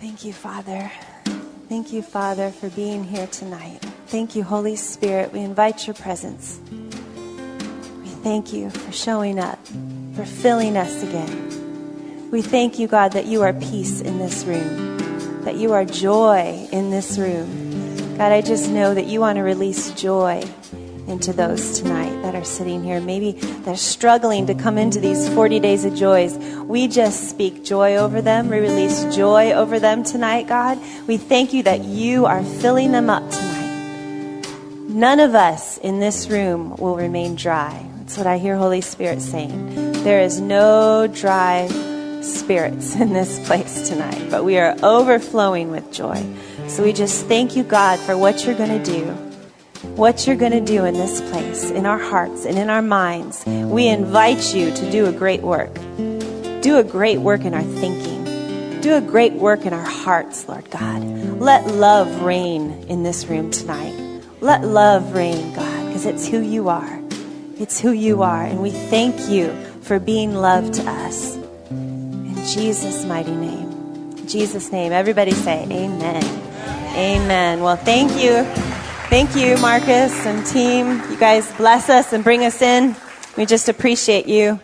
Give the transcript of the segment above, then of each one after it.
Thank you, Father. Thank you, Father, for being here tonight. Thank you, Holy Spirit. We invite your presence. We thank you for showing up, for filling us again. We thank you, God, that you are peace in this room, that you are joy in this room. God, I just know that you want to release joy into those tonight that are sitting here. Maybe they're struggling to come into these 40 days of joys. We just speak joy over them. We release joy over them tonight, God. We thank you that you are filling them up tonight. None of us in this room will remain dry. That's what I hear Holy Spirit saying. There is no dry spirits in this place tonight, but we are overflowing with joy. So we just thank you, God, for what you're going to do. What you're going to do in this place, in our hearts and in our minds. We invite you to do a great work. Do a great work in our thinking. Do a great work in our hearts, Lord God. Let love reign in this room tonight. Let love reign, God, because it's who you are. It's who you are. And we thank you for being love to us. In Jesus' mighty name. In Jesus' name. Everybody say amen. Amen. Well, thank you. Thank you, Marcus and team. You guys bless us and bring us in. We just appreciate you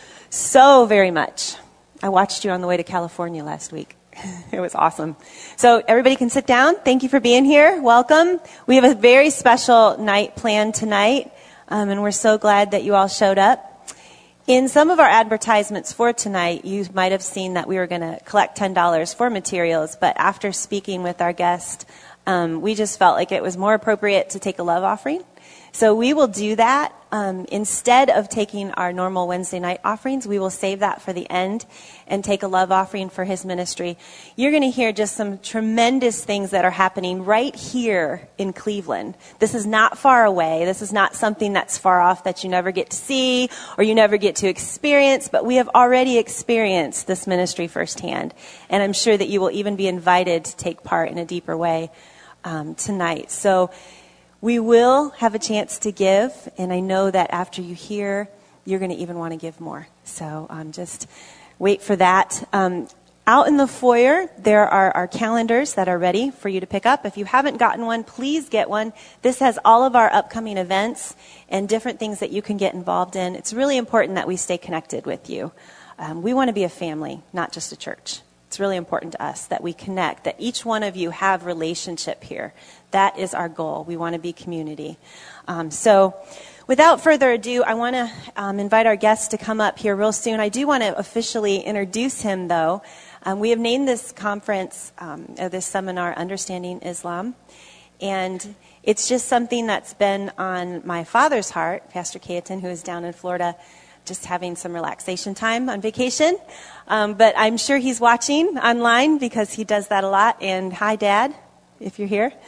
so very much. I watched you on the way to California last week. It was awesome. So everybody can sit down. Thank you for being here. Welcome. We have a very special night planned tonight, and we're so glad that you all showed up. In some of our advertisements for tonight, you might have seen that we were going to collect $10 for materials, but after speaking with our guest, we just felt like it was more appropriate to take a love offering. So we will do that. Instead of taking our normal Wednesday night offerings, we will save that for the end and take a love offering for his ministry. You're going to hear just some tremendous things that are happening right here in Cleveland. This is not far away. This is not something that's far off that you never get to see or you never get to experience, but we have already experienced this ministry firsthand. And I'm sure that you will even be invited to take part in a deeper way tonight. So we will have a chance to give, and I know that after you hear, you're going to even want to give more. So just wait for that. Out in the foyer, there are our calendars that are ready for you to pick up. If you haven't gotten one, please get one. This has all of our upcoming events and different things that you can get involved in. It's really important that we stay connected with you. We want to be a family, not just a church. It's really important to us that we connect, that each one of you have relationship here. That is our goal. We want to be community. So without further ado, I want to invite our guest to come up here real soon. I do want to officially introduce him, though. We have named this conference, this seminar, Understanding Islam. And it's just something that's been on my father's heart, Pastor Kayetan, who is down in Florida, just having some relaxation time on vacation. But I'm sure he's watching online because he does that a lot. And hi, Dad, if you're here.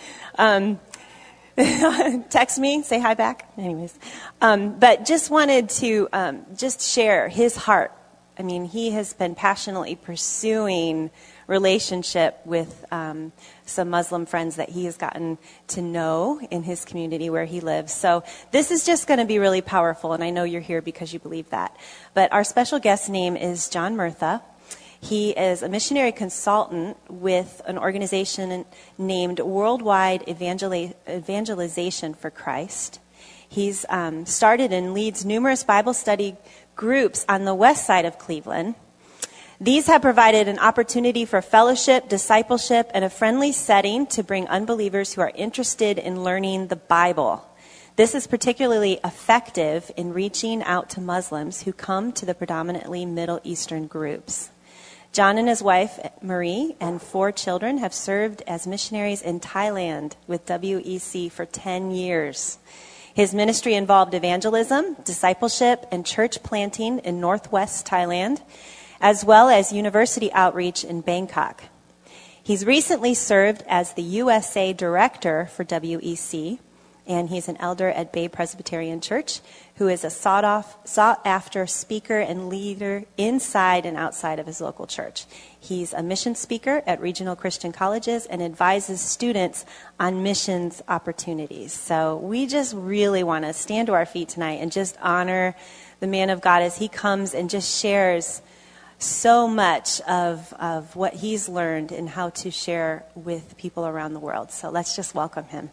Text me, say hi back. Anyways. But just wanted to just share his heart. I mean, he has been passionately pursuing relationship with some Muslim friends that he has gotten to know in his community where he lives. So this is just going to be really powerful, and I know you're here because you believe that. But our special guest name is John Murtha. He is a missionary consultant with an organization named Worldwide Evangelization for Christ. He's started and leads numerous Bible study groups on the west side of Cleveland. These have provided an opportunity for fellowship, discipleship, and a friendly setting to bring unbelievers who are interested in learning the Bible. This is particularly effective in reaching out to Muslims who come to the predominantly Middle Eastern groups. John and his wife, Marie, and 4 children have served as missionaries in Thailand with WEC for 10 years. His ministry involved evangelism, discipleship, and church planting in northwest Thailand, as well as university outreach in Bangkok. He's recently served as the USA Director for WEC, and he's an elder at Bay Presbyterian Church, who is a sought-after speaker and leader inside and outside of his local church. He's a mission speaker at regional Christian colleges and advises students on missions opportunities. So we just really want to stand to our feet tonight and just honor the man of God as he comes and just shares so much of what he's learned and how to share with people around the world. So let's just welcome him.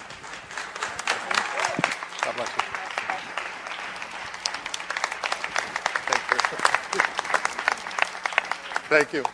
God bless you. Thank you.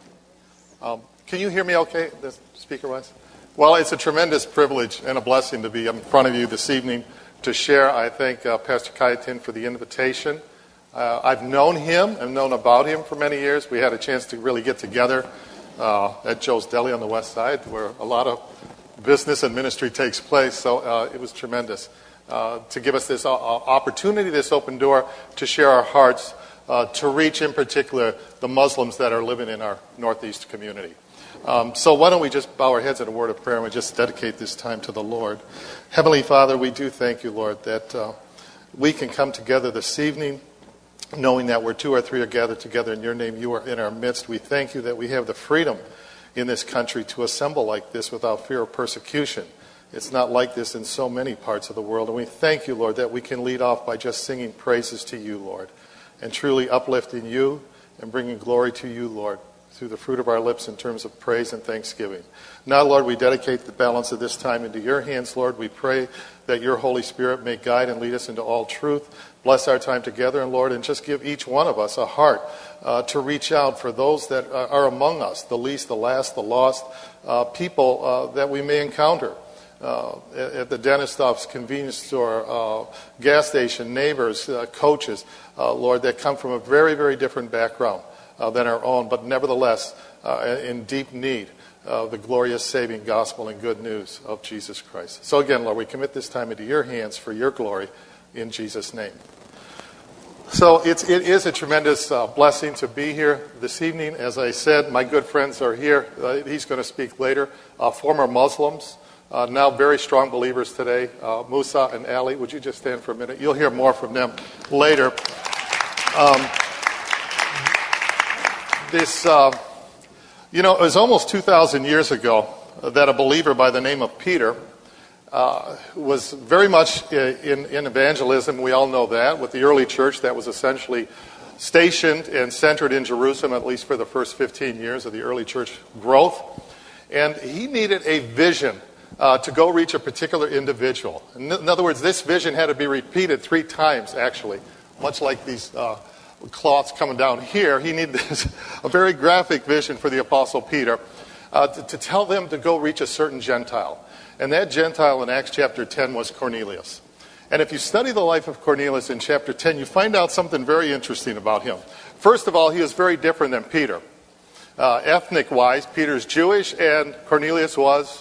Can you hear me okay, the speaker-wise? Well, it's a tremendous privilege and a blessing to be in front of you this evening to share. I thank Pastor Kayatin for the invitation. I've known him and known about him for many years. We had a chance to really get together at Joe's Deli on the west side, where a lot of business and ministry takes place. So it was tremendous to give us this opportunity, this open door to share our hearts, to reach in particular the Muslims that are living in our Northeast community. So why don't we just bow our heads in a word of prayer and we just dedicate this time to the Lord. Heavenly Father, we do thank you, Lord, that we can come together this evening knowing that where two or three are gathered together in your name, you are in our midst. We thank you that we have the freedom in this country to assemble like this without fear of persecution. It's not like this in so many parts of the world. And we thank you, Lord, that we can lead off by just singing praises to you, Lord, and truly uplifting you and bringing glory to you, Lord, through the fruit of our lips in terms of praise and thanksgiving. Now, Lord, we dedicate the balance of this time into your hands, Lord. We pray that your Holy Spirit may guide and lead us into all truth. Bless our time together, and Lord, and just give each one of us a heart to reach out for those that are among us, the least, the last, the lost, people that we may encounter at the dentist office, convenience store, gas station, neighbors, coaches, Lord, that come from a very, very different background than our own, but nevertheless in deep need of the glorious saving gospel and good news of Jesus Christ. So again, Lord, we commit this time into your hands for your glory in Jesus' name. So it is a tremendous blessing to be here this evening. As I said, my good friends are here. He's going to speak later. Former Muslims, now very strong believers today, Musa and Ali. Would you just stand for a minute? You'll hear more from them later. It was almost 2,000 years ago that a believer by the name of Peter was very much in evangelism. We all know that, with the early church that was essentially stationed and centered in Jerusalem, at least for the first 15 years of the early church growth. And he needed a vision to go reach a particular individual. In other words, this vision had to be repeated 3 times, actually, much like these cloths coming down here. He needed a very graphic vision for the Apostle Peter to tell them to go reach a certain Gentile. And that Gentile in Acts chapter 10 was Cornelius. And if you study the life of Cornelius in chapter 10, you find out something very interesting about him. First of all, he was very different than Peter. Ethnic-wise, Peter's Jewish and Cornelius was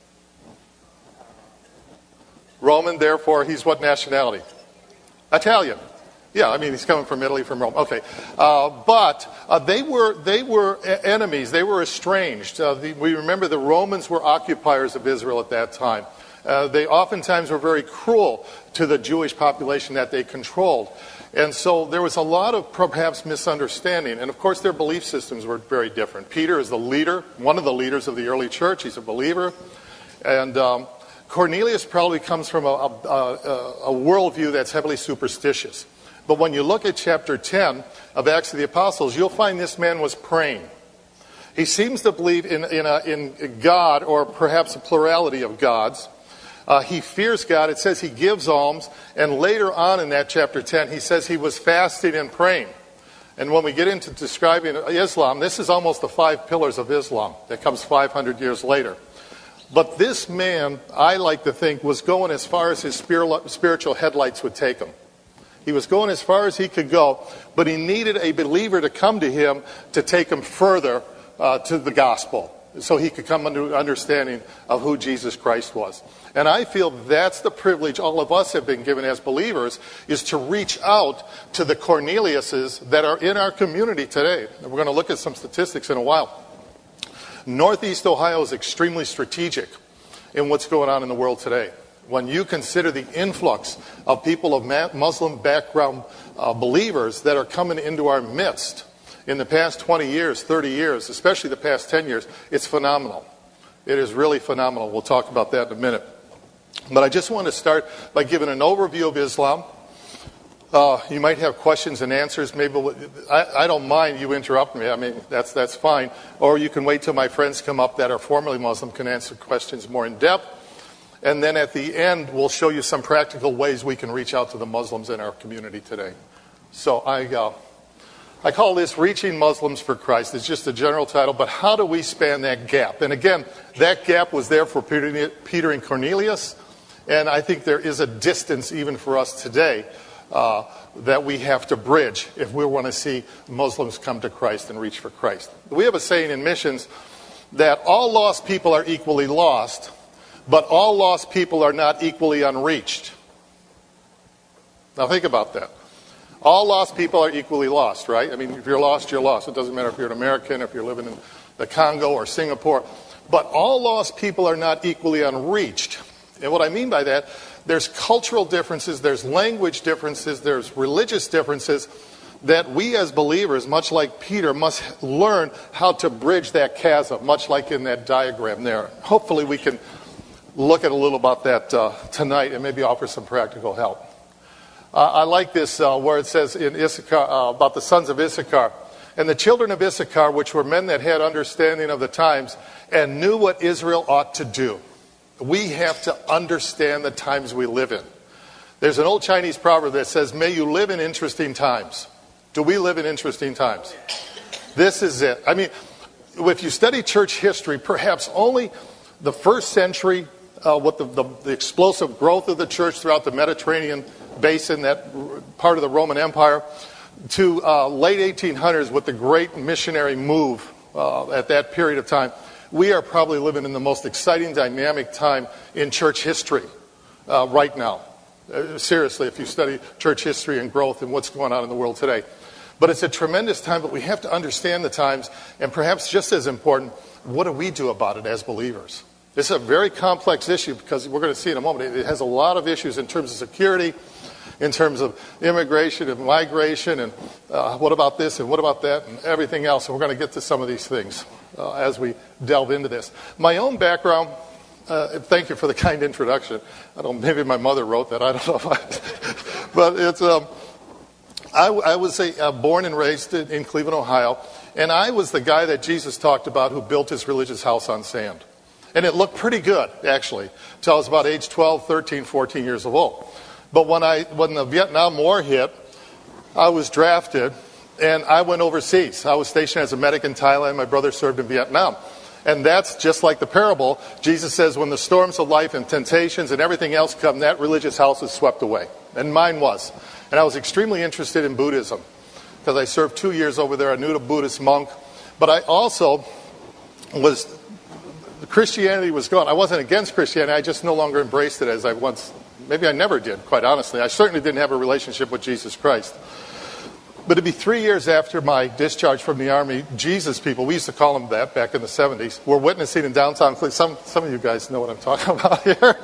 Roman. Therefore, he's what nationality? Italian. Yeah, I mean, he's coming from Italy, from Rome. Okay. But they were enemies. They were estranged. We remember the Romans were occupiers of Israel at that time. They oftentimes were very cruel to the Jewish population that they controlled. And so there was a lot of perhaps misunderstanding. And of course, their belief systems were very different. Peter is the leader, one of the leaders of the early church. He's a believer. And Cornelius probably comes from a worldview that's heavily superstitious. But when you look at chapter 10 of Acts of the Apostles, you'll find this man was praying. He seems to believe in God, or perhaps a plurality of gods. He fears God. It says he gives alms. And later on in that chapter 10, he says he was fasting and praying. And when we get into describing Islam, this is almost the 5 pillars of Islam that comes 500 years later. But this man, I like to think, was going as far as his spiritual headlights would take him. He was going as far as he could go, but he needed a believer to come to him to take him further to the gospel, so he could come under understanding of who Jesus Christ was. And I feel that's the privilege all of us have been given as believers, is to reach out to the Corneliuses that are in our community today. And we're going to look at some statistics in a while. Northeast Ohio is extremely strategic in what's going on in the world today. When you consider the influx of people of Muslim background believers that are coming into our midst in the past 20 years, 30 years, especially the past 10 years, it's phenomenal. It is really phenomenal. We'll talk about that in a minute. But I just want to start by giving an overview of Islam, You might have questions and answers. Maybe I don't mind you interrupt me. I mean, that's fine. Or you can wait till my friends come up that are formerly Muslim, can answer questions more in depth. And then at the end, we'll show you some practical ways we can reach out to the Muslims in our community today. So I call this Reaching Muslims for Christ. It's just a general title, but how do we span that gap? And again, that gap was there for Peter and Cornelius, and I think there is a distance even for us today that we have to bridge if we want to see Muslims come to Christ and reach for Christ. We have a saying in missions that all lost people are equally lost, but all lost people are not equally unreached. Now think about that. All lost people are equally lost, right? I mean, if you're lost, you're lost. It doesn't matter if you're an American, if you're living in the Congo or Singapore. But all lost people are not equally unreached. And what I mean by that, there's cultural differences, there's language differences, there's religious differences that we as believers, much like Peter, must learn how to bridge that chasm, much like in that diagram there. Hopefully we can look at a little about that tonight and maybe offer some practical help. I like this where it says in Issachar about the sons of Issachar. And the children of Issachar, which were men that had understanding of the times and knew what Israel ought to do. We have to understand the times we live in. There's an old Chinese proverb that says, may you live in interesting times. Do we live in interesting times? This is it. I mean, if you study church history, perhaps only the first century, with the explosive growth of the church throughout the Mediterranean basin, that part of the Roman Empire, to late 1800s with the great missionary move at that period of time, we are probably living in the most exciting, dynamic time in church history right now. Seriously, if you study church history and growth and what's going on in the world today. But it's a tremendous time, but we have to understand the times, and perhaps just as important, what do we do about it as believers? This is a very complex issue because we're going to see in a moment. It has a lot of issues in terms of security, in terms of immigration and migration, and what about this and what about that and everything else. And we're going to get to some of these things as we delve into this. My own background, thank you for the kind introduction. I don't know, maybe my mother wrote that. I don't know. But it's I was born and raised in Cleveland, Ohio, and I was the guy that Jesus talked about who built his religious house on sand. And it looked pretty good, actually, until I was about age 12, 13, 14 years old. But when the Vietnam War hit, I was drafted, and I went overseas. I was stationed as a medic in Thailand. My brother served in Vietnam. And that's just like the parable. Jesus says when the storms of life and temptations and everything else come, that religious house is swept away. And mine was. And I was extremely interested in Buddhism because I served 2 years over there. I knew the Buddhist monk. But I also was... Christianity was gone. I wasn't against Christianity. I just no longer embraced it as I once... Maybe I never did, quite honestly. I certainly didn't have a relationship with Jesus Christ. But it'd be 3 years after my discharge from the Army, Jesus people, we used to call them that back in the 70s, were witnessing in downtown Cleveland. Some of you guys know what I'm talking about here.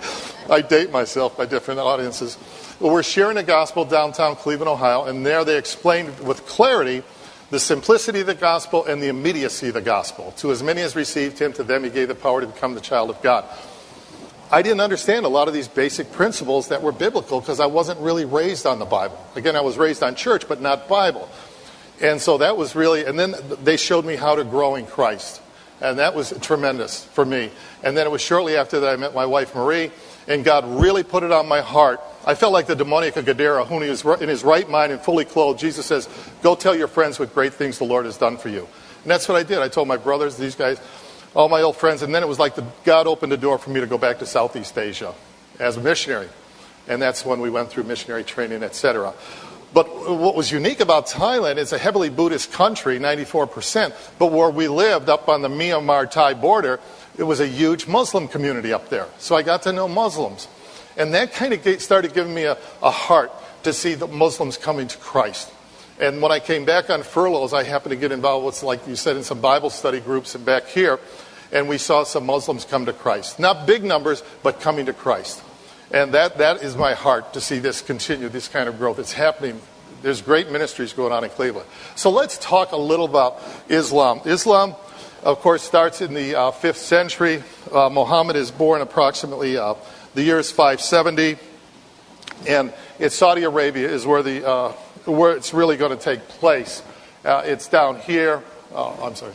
I date myself by different audiences. Well, we're sharing the gospel downtown Cleveland, Ohio, and there they explained with clarity the simplicity of the gospel and the immediacy of the gospel. To as many as received him, to them he gave the power to become the child of God. I didn't understand a lot of these basic principles that were biblical because I wasn't really raised on the Bible. Again, I was raised on church, but not Bible. And so that was really, and then they showed me how to grow in Christ. And that was tremendous for me. And then it was shortly after that I met my wife, Marie, and God really put it on my heart. I felt like the demoniac of Gadara, whom he was in his right mind and fully clothed. Jesus says, go tell your friends what great things the Lord has done for you. And that's what I did. I told my brothers, these guys, all my old friends, and then it was like God opened the door for me to go back to Southeast Asia as a missionary. And that's when we went through missionary training, etc. But what was unique about Thailand is a heavily Buddhist country, 94%, but where we lived up on the Myanmar-Thai border, it was a huge Muslim community up there. So I got to know Muslims. And that kind of started giving me a heart to see the Muslims coming to Christ. And when I came back on furloughs, I happened to get involved with, like you said, in some Bible study groups and back here. And we saw some Muslims come to Christ. Not big numbers, but coming to Christ. And that is my heart to see this continue, this kind of growth. It's happening. There's great ministries going on in Cleveland. So let's talk a little about Islam. Islam, of course, starts in the 5th century. Muhammad is born approximately, the year is 570. And it's Saudi Arabia is where it's really going to take place. It's down here. I'm sorry.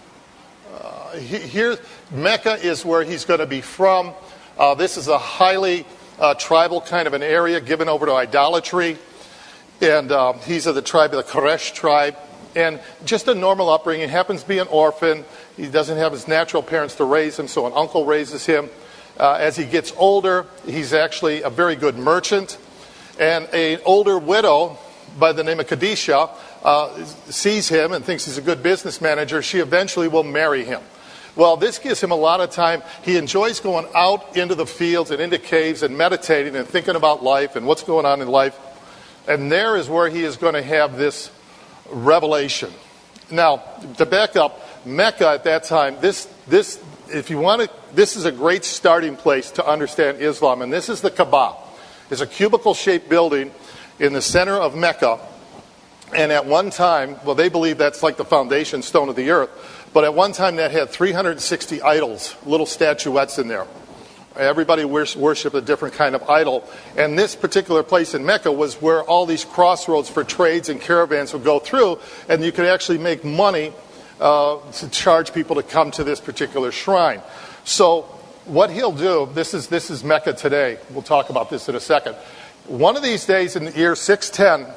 Here, Mecca is where he's going to be from. This is a highly tribal kind of an area given over to idolatry. And he's of the tribe of the Quraysh tribe. And just a normal upbringing. He happens to be an orphan. He doesn't have his natural parents to raise him, so an uncle raises him. As he gets older, he's actually a very good merchant. And an older widow by the name of Khadijah sees him and thinks he's a good business manager. She eventually will marry him. Well, this gives him a lot of time. He enjoys going out into the fields and into caves and meditating and thinking about life and what's going on in life. And there is where he is going to have this revelation. Now, to back up, Mecca at that time, this is a great starting place to understand Islam. And this is the Kaaba. It's a cubicle-shaped building in the center of Mecca. And at one time, well, they believe that's like the foundation stone of the earth. But at one time, that had 360 idols, little statuettes in there. Everybody worshipped a different kind of idol. And this particular place in Mecca was where all these crossroads for trades and caravans would go through. And you could actually make money to charge people to come to this particular shrine. So what he'll do, this is Mecca today. We'll talk about this in a second. One of these days in the year 610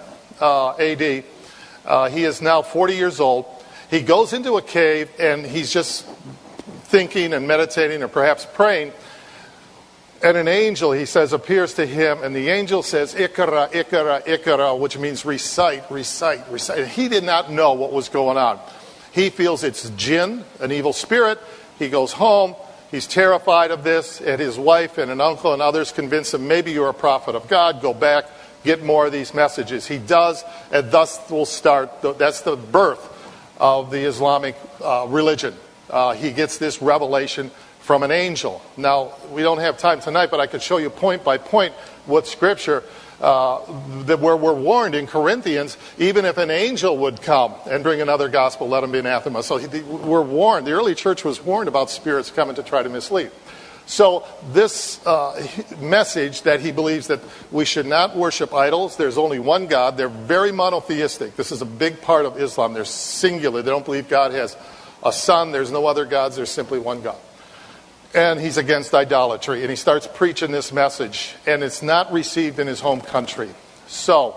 AD, he is now 40 years old. He goes into a cave and he's just thinking and meditating or perhaps praying. And an angel, he says, appears to him. And the angel says, Iqra, Iqra, Iqra, which means recite, recite, recite. He did not know what was going on. He feels it's jinn, an evil spirit. He goes home. He's terrified of this. And his wife and an uncle and others convince him, maybe you're a prophet of God. Go back, get more of these messages. He does, and thus will start. That's the birth of the Islamic religion. He gets this revelation from an angel. Now, we don't have time tonight, but I could show you point by point with Scripture where we're warned in Corinthians, even if an angel would come and bring another gospel, let him be anathema. So we're warned. The early church was warned about spirits coming to try to mislead. So this message that he believes that we should not worship idols, there's only one God, they're very monotheistic. This is a big part of Islam. They're singular. They don't believe God has a son. There's no other gods. There's simply one God. And he's against idolatry. And he starts preaching this message. And it's not received in his home country. So,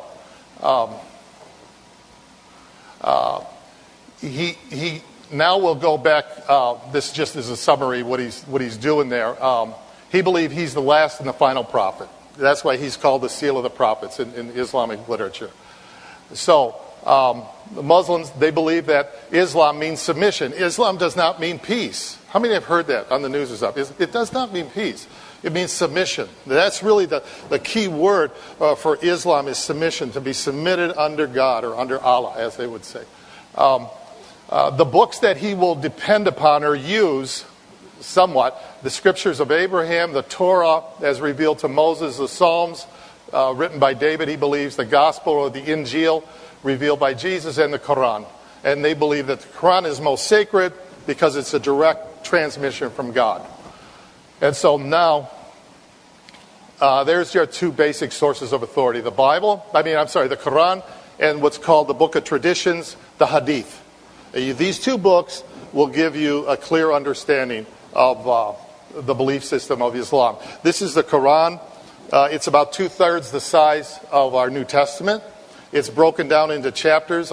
he now we'll go back. This just is a summary what he's doing there. He believes he's the last and the final prophet. That's why he's called the seal of the prophets in Islamic literature. So the Muslims, they believe that Islam means submission. Islam does not mean peace. How many have heard that on the news and stuff? It does not mean peace. It means submission. That's really the key word for Islam is submission, to be submitted under God or under Allah, as they would say. The books that he will depend upon or use somewhat, the scriptures of Abraham, the Torah as revealed to Moses, the Psalms written by David, he believes, the Gospel or the Injil revealed by Jesus, and the Quran. And they believe that the Quran is most sacred because it's a direct transmission from God. And so now, there's your two basic sources of authority. The Quran, and what's called the Book of Traditions, the Hadith. These two books will give you a clear understanding of the belief system of Islam. This is the Quran. It's about 2/3 the size of our New Testament. It's broken down into chapters,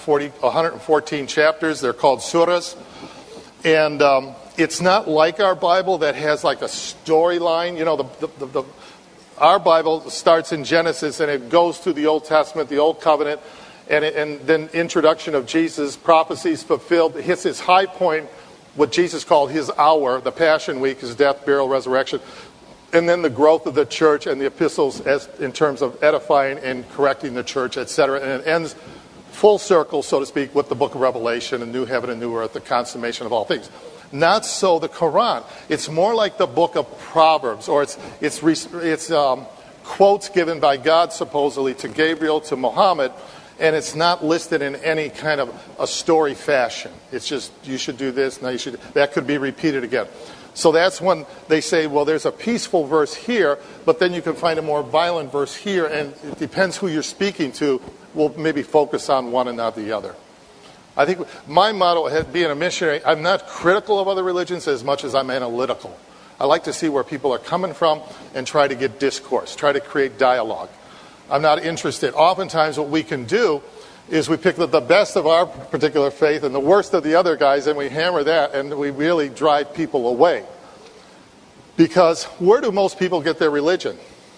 114 chapters. They're called surahs. And it's not like our Bible that has like a storyline. You know, our Bible starts in Genesis and it goes through the Old Testament, the Old Covenant, and then introduction of Jesus, prophecies fulfilled. It hits its high point, what Jesus called his hour, the Passion Week, his death, burial, resurrection. And then the growth of the church and the epistles as in terms of edifying and correcting the church, etc. And it ends full circle, so to speak, with the book of Revelation, a new heaven and new earth, the consummation of all things. Not so the Quran. It's more like the book of Proverbs, or it's quotes given by God supposedly to Gabriel, to Muhammad, And it's not listed in any kind of a story fashion. It's just, you should do this, now you should, that could be repeated again. So that's when they say, well, there's a peaceful verse here, but then you can find a more violent verse here, and it depends who you're speaking to. We'll maybe focus on one and not the other. I think my motto, being a missionary, I'm not critical of other religions as much as I'm analytical. I like to see where people are coming from and try to get discourse, try to create dialogue. I'm not interested. Oftentimes what we can do is we pick the best of our particular faith and the worst of the other guys, and we hammer that, and we really drive people away. Because where do most people get their religion?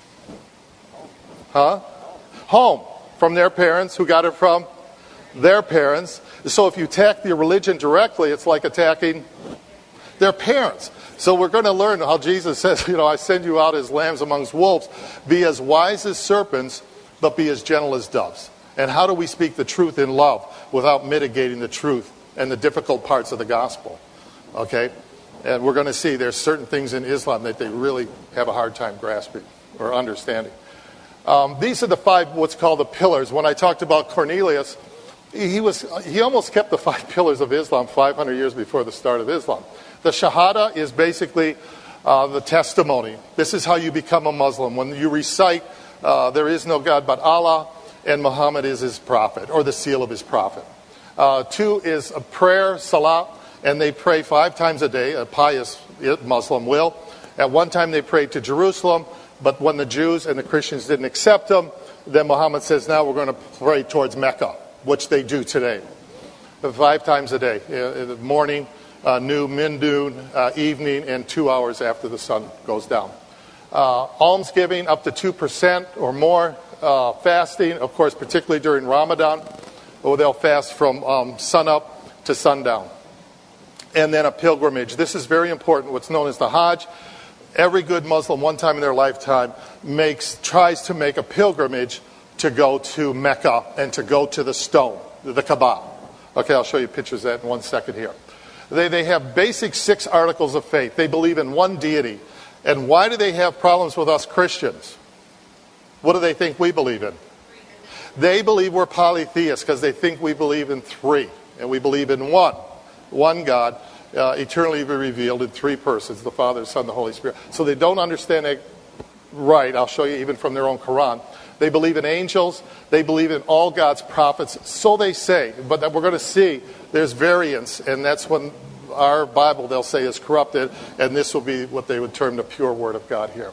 Huh? Home. From their parents, who got it from their parents. So if you attack their religion directly, it's like attacking their parents. So we're going to learn how Jesus says, I send you out as lambs amongst wolves. Be as wise as serpents, but be as gentle as doves. And how do we speak the truth in love without mitigating the truth and the difficult parts of the gospel? Okay? And we're going to see there's certain things in Islam that they really have a hard time grasping or understanding. These are the 5, what's called the pillars. When I talked about Cornelius, he almost kept the 5 pillars of Islam 500 years before the start of Islam. The Shahada is basically the testimony. This is how you become a Muslim. When you recite, there is no God but Allah, and Muhammad is his prophet, or the seal of his prophet. 2 is a prayer, salah, and they pray 5 times a day, a pious Muslim will. At one time they prayed to Jerusalem, but when the Jews and the Christians didn't accept them, then Muhammad says, now we're going to pray towards Mecca, which they do today. 5 times a day, in the morning, noon, evening, and 2 hours after the sun goes down. Almsgiving up to 2% or more. Fasting, of course, particularly during Ramadan, they'll fast from sunup to sundown. And then a pilgrimage. This is very important, what's known as the Hajj. Every good Muslim, one time in their lifetime, tries to make a pilgrimage to go to Mecca and to go to the stone, the Kaaba. Okay, I'll show you pictures of that in 1 second here. They have basic 6 articles of faith. They believe in one deity. And why do they have problems with us Christians? What do they think we believe in? They believe we're polytheists because they think we believe in 3. And we believe in one God, eternally revealed in 3 persons, the Father, the Son, the Holy Spirit. So they don't understand it right. I'll show you even from their own Quran. They believe in angels. They believe in all God's prophets. So they say. But we're going to see there's variance. And that's when our Bible, they'll say, is corrupted. And this will be what they would term the pure Word of God here.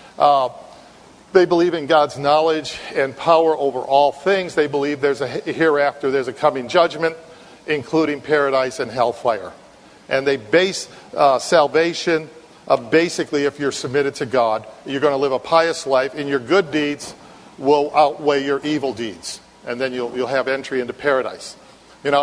They believe in God's knowledge and power over all things. They believe there's a hereafter, there's a coming judgment, including paradise and hellfire. And they base salvation, basically, if you're submitted to God, you're going to live a pious life, and your good deeds will outweigh your evil deeds. And then you'll have entry into paradise. When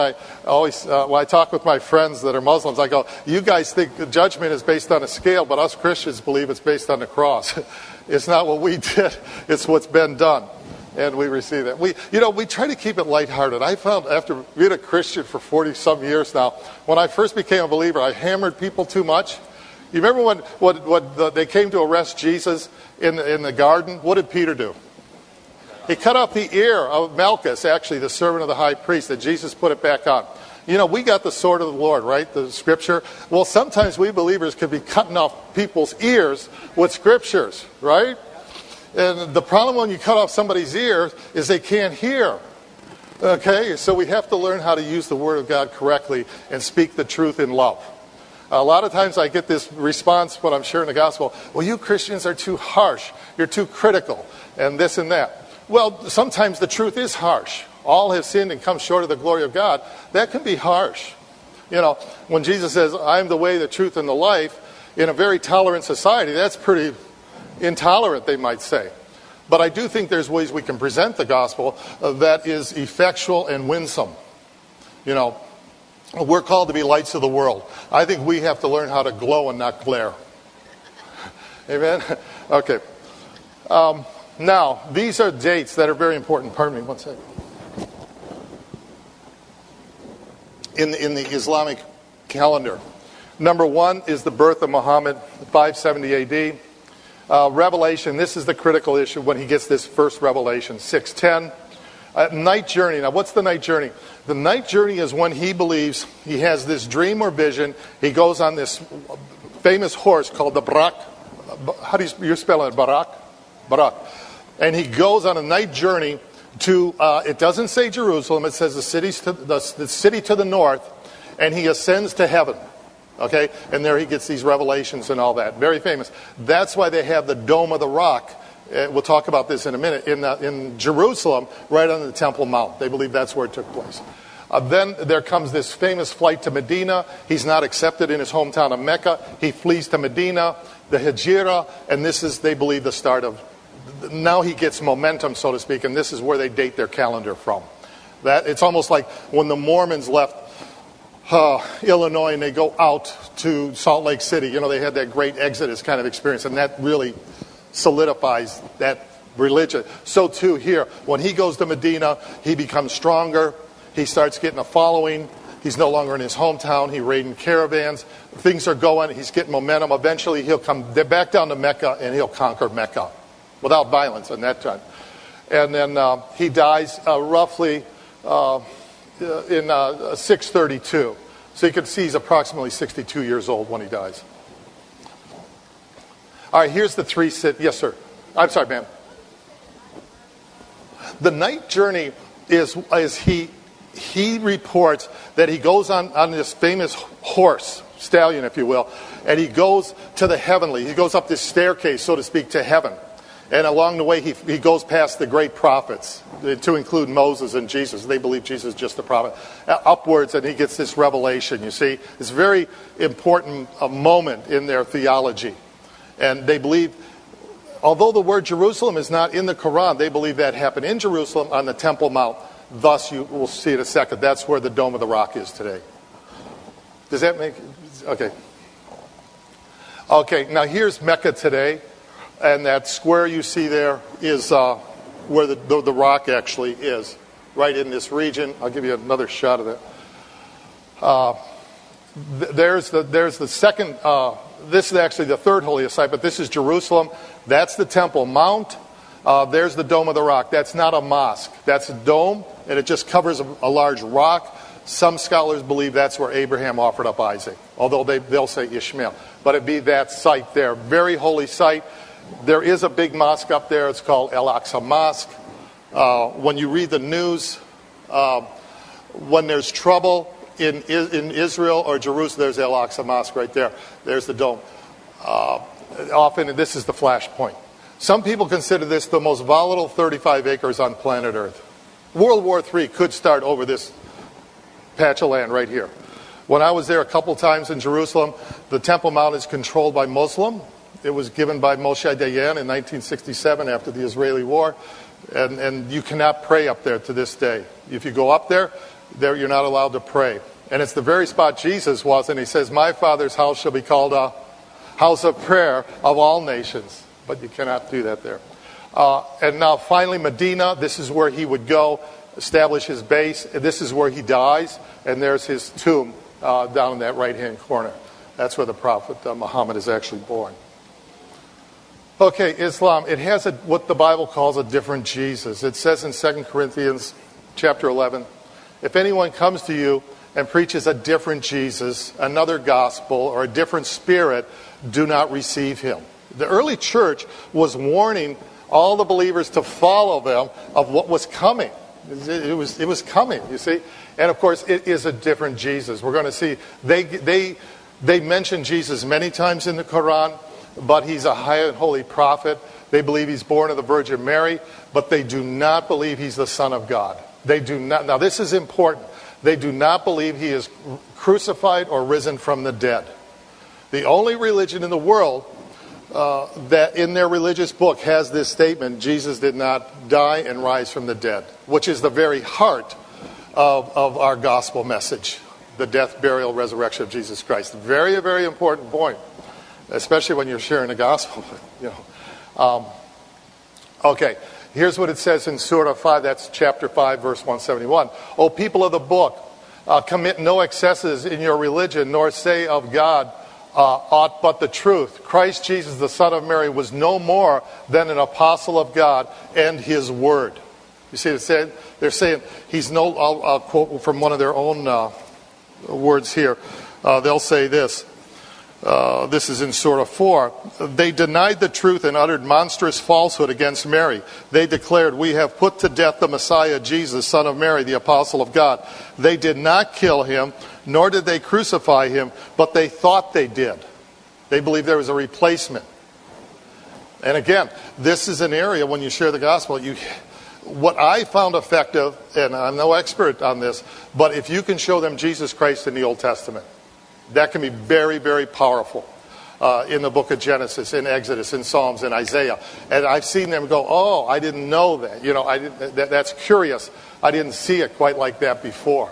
I talk with my friends that are Muslims, I go, you guys think the judgment is based on a scale, but us Christians believe it's based on the cross. It's not what we did, it's what's been done. And we receive that. We try to keep it lighthearted. I found after being a Christian for 40-some years now, when I first became a believer, I hammered people too much. You remember when they came to arrest Jesus in the garden? What did Peter do? He cut off the ear of Malchus, actually the servant of the high priest, that Jesus put it back on. We got the sword of the Lord, right? The scripture. Well, sometimes we believers could be cutting off people's ears with scriptures, right? And the problem when you cut off somebody's ear is they can't hear. Okay? So we have to learn how to use the Word of God correctly and speak the truth in love. A lot of times I get this response when I'm sharing the gospel, well, you Christians are too harsh. You're too critical, and this and that. Well, sometimes the truth is harsh. All have sinned and come short of the glory of God. That can be harsh. When Jesus says, I am the way, the truth, and the life, in a very tolerant society, that's pretty intolerant, they might say. But I do think there's ways we can present the gospel that is effectual and winsome. We're called to be lights of the world. I think we have to learn how to glow and not glare. Amen? Okay. Now, these are dates that are very important. Pardon me, 1 second. In the Islamic calendar. Number 1 is the birth of Muhammad, 570 AD. Revelation, this is the critical issue when he gets this first revelation, 610. Night journey. Now, what's the night journey? The night journey is when he believes he has this dream or vision. He goes on this famous horse called the Barak. How do you spell it? Barak? Barak. And he goes on a night journey to, it doesn't say Jerusalem, it says the city to the north, and he ascends to heaven. Okay? And there he gets these revelations and all that. Very famous. That's why they have the Dome of the Rock. We'll talk about this in a minute. In Jerusalem, right on the Temple Mount. They believe that's where it took place. Then there comes this famous flight to Medina. He's not accepted in his hometown of Mecca. He flees to Medina, the Hijrah, and this is, they believe, the start of... Now he gets momentum, so to speak, and this is where they date their calendar from. It's almost like when the Mormons left Illinois and they go out to Salt Lake City. You know, they had that great Exodus kind of experience, and that really solidifies that religion. So too here, when he goes to Medina, he becomes stronger. He starts getting a following. He's no longer in his hometown. He's raiding caravans. Things are going. He's getting momentum. Eventually, he'll come back down to Mecca, and he'll conquer Mecca without violence in that time. And then he dies roughly in 632. So you can see he's approximately 62 years old when he dies. All right, here's the three cities. Yes, sir. I'm sorry, ma'am. The night journey is he reports that he goes on this famous horse, stallion, if you will, and he goes to the heavenly. He goes up this staircase, so to speak, to heaven. And along the way, he goes past the great prophets, to include Moses and Jesus. They believe Jesus is just a prophet. Upwards, and he gets this revelation, you see. It's a very important moment in their theology. And they believe, although the word Jerusalem is not in the Quran, they believe that happened in Jerusalem on the Temple Mount. Thus, you will see in a second, that's where the Dome of the Rock is today. Does that make... Okay. Okay, now here's Mecca today. And that square you see there is where the rock actually is, right in this region. I'll give you another shot of that. There's the second... this is actually the third holiest site, but this is Jerusalem. That's the Temple Mount. There's the Dome of the Rock. That's not a mosque. That's a dome, and it just covers a large rock. Some scholars believe that's where Abraham offered up Isaac, although they'll say Ishmael. But it'd be that site there. Very holy site. There is a big mosque up there. It's called Al-Aqsa Mosque. When you read the news, when there's trouble in Israel or Jerusalem, there's Al-Aqsa Mosque right there. There's the dome. Often, this is the flashpoint. Some people consider this the most volatile 35 acres on planet Earth. World War III could start over this patch of land right here. When I was there a couple times in Jerusalem, the Temple Mount is controlled by Muslim. It was given by Moshe Dayan in 1967 after the Israeli war. And you cannot pray up there to this day. If you go up there, you're not allowed to pray. And it's the very spot Jesus was, and he says, "My Father's house shall be called a house of prayer of all nations." But you cannot do that there. And now finally Medina, this is where he would go, establish his base. This is where he dies, and there's his tomb down in that right-hand corner. That's where the Prophet Muhammad is actually born. Okay, Islam, it has what the Bible calls a different Jesus. It says in 2 Corinthians chapter 11, if anyone comes to you and preaches a different Jesus, another gospel, or a different spirit, do not receive him. The early church was warning all the believers to follow them of what was coming. It was coming, you see. And of course, it is a different Jesus. We're going to see, they mention Jesus many times in the Quran, but he's a high and holy prophet. They believe he's born of the Virgin Mary, but they do not believe he's the Son of God. They do not. Now this is important. They do not believe he is crucified or risen from the dead. The only religion in the world that in their religious book has this statement, Jesus did not die and rise from the dead, which is the very heart of our gospel message, the death, burial, resurrection of Jesus Christ. Very, very important point, especially when you're sharing the gospel. Okay, here's what it says in Surah 5, that's chapter 5, verse 171. O people of the book, commit no excesses in your religion, nor say of God aught but the truth. Christ Jesus, the Son of Mary, was no more than an apostle of God and his word. You see, they're saying he's no. I'll quote from one of their own words here. They'll say this. This is in Surah 4. They denied the truth and uttered monstrous falsehood against Mary. They declared, "We have put to death the Messiah, Jesus, son of Mary, the apostle of God." They did not kill him, nor did they crucify him, but they thought they did. They believed there was a replacement. And again, this is an area when you share the gospel, what I found effective, and I'm no expert on this, but if you can show them Jesus Christ in the Old Testament, that can be very, very powerful in the book of Genesis, in Exodus, in Psalms, in Isaiah. And I've seen them go, "Oh, I didn't know that. That's curious. I didn't see it quite like that before."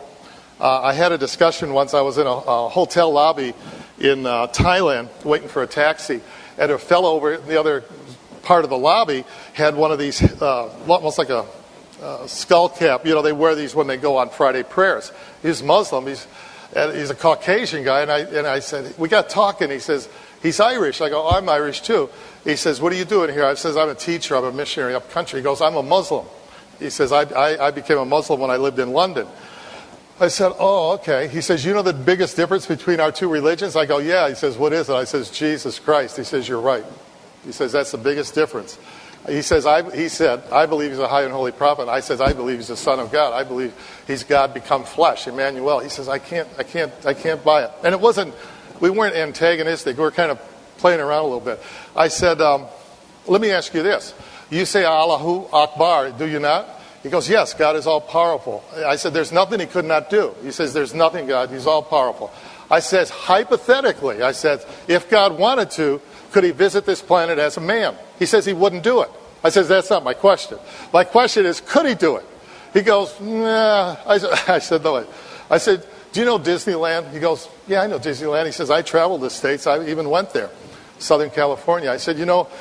I had a discussion once. I was in a hotel lobby in Thailand waiting for a taxi, and a fellow over in the other part of the lobby had one of these, almost like a skull cap. They wear these when they go on Friday prayers. He's Muslim. He's a Caucasian guy, and I said, we got talking. He says, he's Irish. I go, "I'm Irish too." He says, "What are you doing here?" I says, "I'm a teacher. I'm a missionary up country." He goes, "I'm a Muslim." He says, I became a Muslim when I lived in London. I said, "Oh, okay." He says, "You know the biggest difference between our two religions?" I go, "Yeah." He says, "What is it?" I says, "Jesus Christ." He says, "You're right." He says, "That's the biggest difference." He said, "I believe he's a high and holy prophet." I says, "I believe he's the Son of God. I believe he's God become flesh, Emmanuel." He says, I can't buy it." And we weren't antagonistic. We were kind of playing around a little bit. I said, "Let me ask you this. You say Allahu Akbar, do you not?" He goes, "Yes, God is all powerful." I said, "There's nothing he could not do." He says, "There's nothing, God. He's all powerful." I says, "Hypothetically," I said, "if God wanted to, could he visit this planet as a man?" He says he wouldn't do it. I says, "That's not my question. My question is, could he do it?" He goes, "Nah." I said, "No." I said, "Do you know Disneyland?" He goes, "Yeah, I know Disneyland." He says, "I traveled the States. I even went there, Southern California." I said,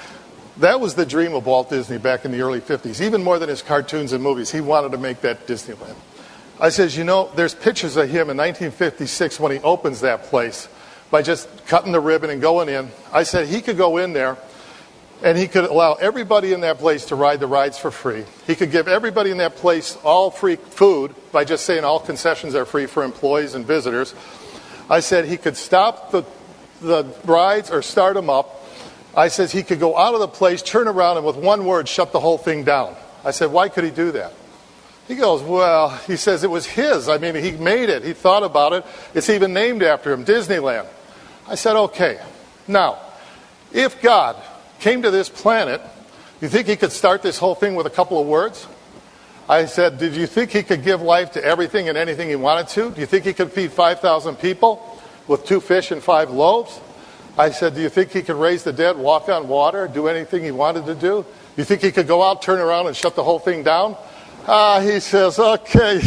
that was the dream of Walt Disney back in the early 50s. Even more than his cartoons and movies, he wanted to make that Disneyland. I says, there's pictures of him in 1956 when he opens that place by just cutting the ribbon and going in. I said he could go in there and he could allow everybody in that place to ride the rides for free. He could give everybody in that place all free food by just saying all concessions are free for employees and visitors. I said he could stop the rides or start them up. I says he could go out of the place, turn around, and with one word shut the whole thing down. I said, "Why could he do that?" He goes, "Well," he says, "it was his. I mean, he made it. He thought about it. It's even named after him, Disneyland." I said, "Okay. Now, if God came to this planet, you think he could start this whole thing with a couple of words?" I said, "Did you think he could give life to everything and anything he wanted to? Do you think he could feed 5,000 people with 2 fish and 5 loaves? I said, do you think he could raise the dead, walk on water, do anything he wanted to do? You think he could go out, turn around, and shut the whole thing down?" He says, "Okay."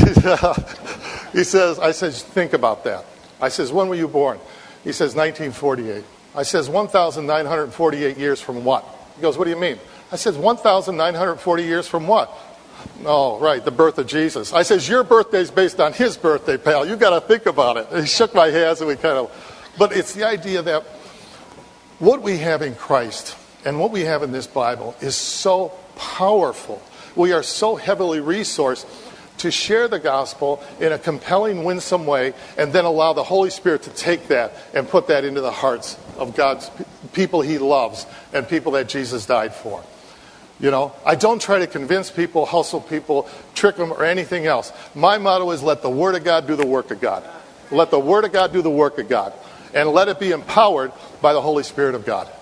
He says, I said, "Think about that." I says, "When were you born?" He says, 1948. I says, 1,948 years from what? He goes, "What do you mean?" I says, 1,940 years from what? "Oh, right, the birth of Jesus." I says, "Your birthday's based on his birthday, pal. You got to think about it." And he shook my hands and we but it's the idea that what we have in Christ and what we have in this Bible is so powerful. We are so heavily resourced to share the gospel in a compelling, winsome way, and then allow the Holy Spirit to take that and put that into the hearts of God's people he loves and people that Jesus died for. I don't try to convince people, hustle people, trick them, or anything else. My motto is let the Word of God do the work of God. Let the Word of God do the work of God. And let it be empowered by the Holy Spirit of God.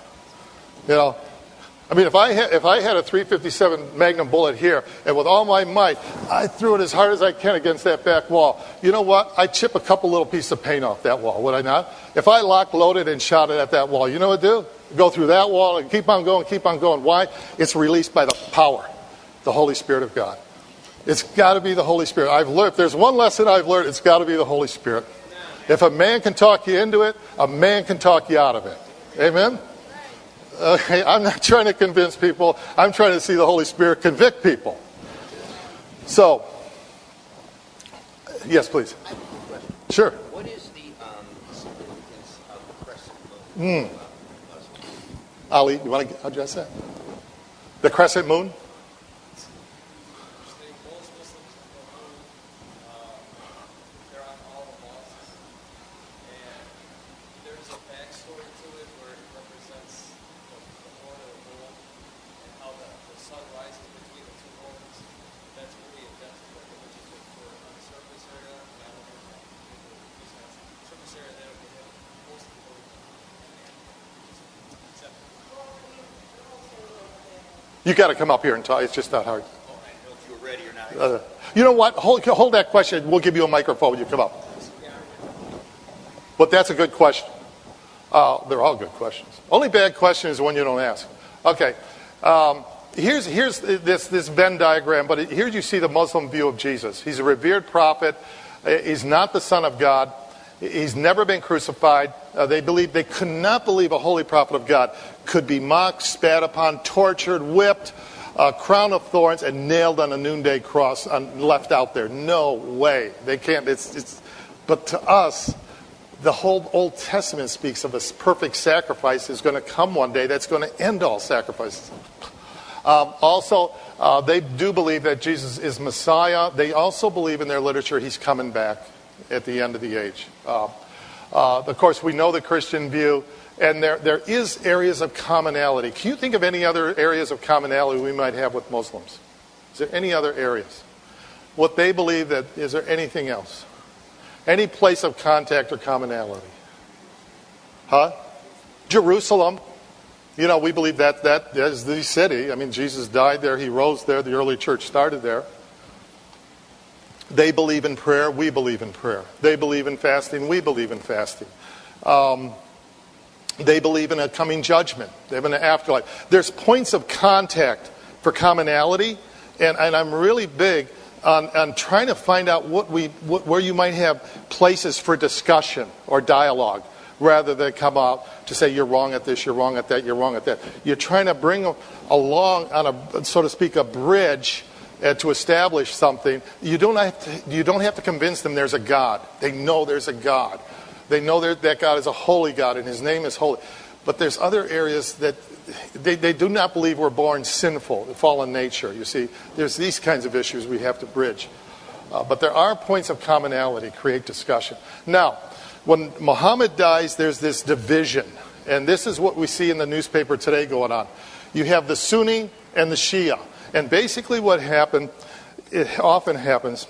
If I had a .357 Magnum bullet here, and with all my might, I threw it as hard as I can against that back wall. You know what? I'd chip a couple little pieces of paint off that wall, would I not? If I loaded and shot it at that wall, you know what I'd do? Go through that wall and keep on going, keep on going. Why? It's released by the power, the Holy Spirit of God. It's got to be the Holy Spirit. If there's one lesson I've learned, it's got to be the Holy Spirit. If a man can talk you into it, a man can talk you out of it. Amen? Okay, I'm not trying to convince people. I'm trying to see the Holy Spirit convict people. So, yes, please. I have a question. Sure. What is the significance of the crescent moon? Ali, you want to address that? The crescent moon? You got to come up here and talk. It's just not hard. I didn't know if you were ready or not. You know what? Hold that question. We'll give you a microphone when you come up. But that's a good question. They're all good questions. Only bad question is one you don't ask. Okay. Here's this Venn diagram, but here you see the Muslim view of Jesus. He's a revered prophet. He's not the Son of God. He's never been crucified. They could not believe a holy prophet of God could be mocked, spat upon, tortured, whipped, a crown of thorns, and nailed on a noonday cross and left out there. No way. They can't. But to us, the whole Old Testament speaks of a perfect sacrifice that's going to come one day that's going to end all sacrifices. Also, they do believe that Jesus is Messiah. They also believe in their literature he's coming back at the end of the age. Of course, we know the Christian view, and there is areas of commonality. Can you think of any other areas of commonality we might have with Muslims? Is there any other areas? What they believe that, is there anything else? Any place of contact or commonality? Jerusalem. You know, we believe that is the city. I mean, Jesus died there. He rose there. The early church started there. They believe in prayer. We believe in prayer. They believe in fasting. We believe in fasting. They believe in a coming judgment. They have an afterlife. There's points of contact for commonality, and I'm really big on trying to find out where you might have places for discussion or dialogue, rather than come out to say you're wrong at this, you're wrong at that, you're wrong at that. You're trying to bring along on a, so to speak, a bridge to establish something. You don't have to convince them there's a God. They know there's a God. They know that God is a holy God and His name is holy. But there's other areas that they do not believe we're born sinful, fallen nature. You see, there's these kinds of issues we have to bridge. But there are points of commonality, create discussion. Now, when Muhammad dies, there's this division. And this is what we see in the newspaper today going on. You have the Sunni and the Shia. And basically what happened, it often happens,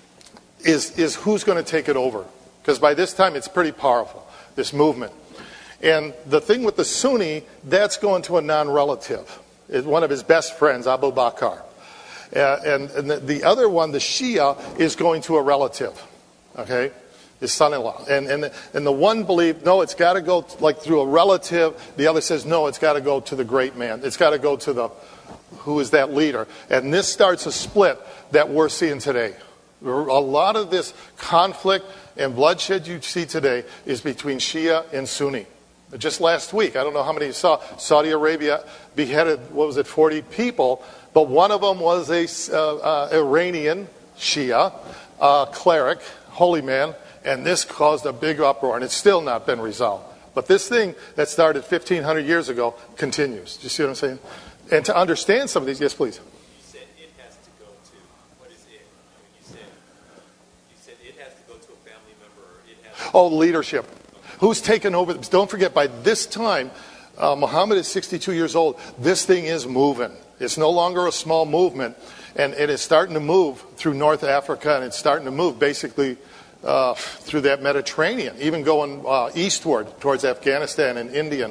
is who's going to take it over. Because by this time it's pretty powerful, this movement. And the thing with the Sunni, that's going to a non-relative. It's one of his best friends, Abu Bakr. And the other one, the Shia, is going to a relative. Okay? His son-in-law. And the one believed, no, it's got to go like through a relative. The other says, no, it's got to go to the great man. It's got to go to who is that leader. And this starts a split that we're seeing today. A lot of this conflict and bloodshed you see today is between Shia and Sunni. Just last week, I don't know how many you saw, Saudi Arabia beheaded, 40 people, but one of them was a Iranian Shia cleric, holy man, and this caused a big uproar, and it's still not been resolved. But this thing that started 1,500 years ago continues. Do you see what I'm saying? And to understand some of these, yes, please. You said it has to go to, what is it? I mean, you said it has to go to a family member, or it has to leadership. Who's taken over? Don't forget, by this time, Muhammad is 62 years old. This thing is moving. It's no longer a small movement, and it is starting to move through North Africa, and it's starting to move basically through that Mediterranean, even going eastward towards Afghanistan and India.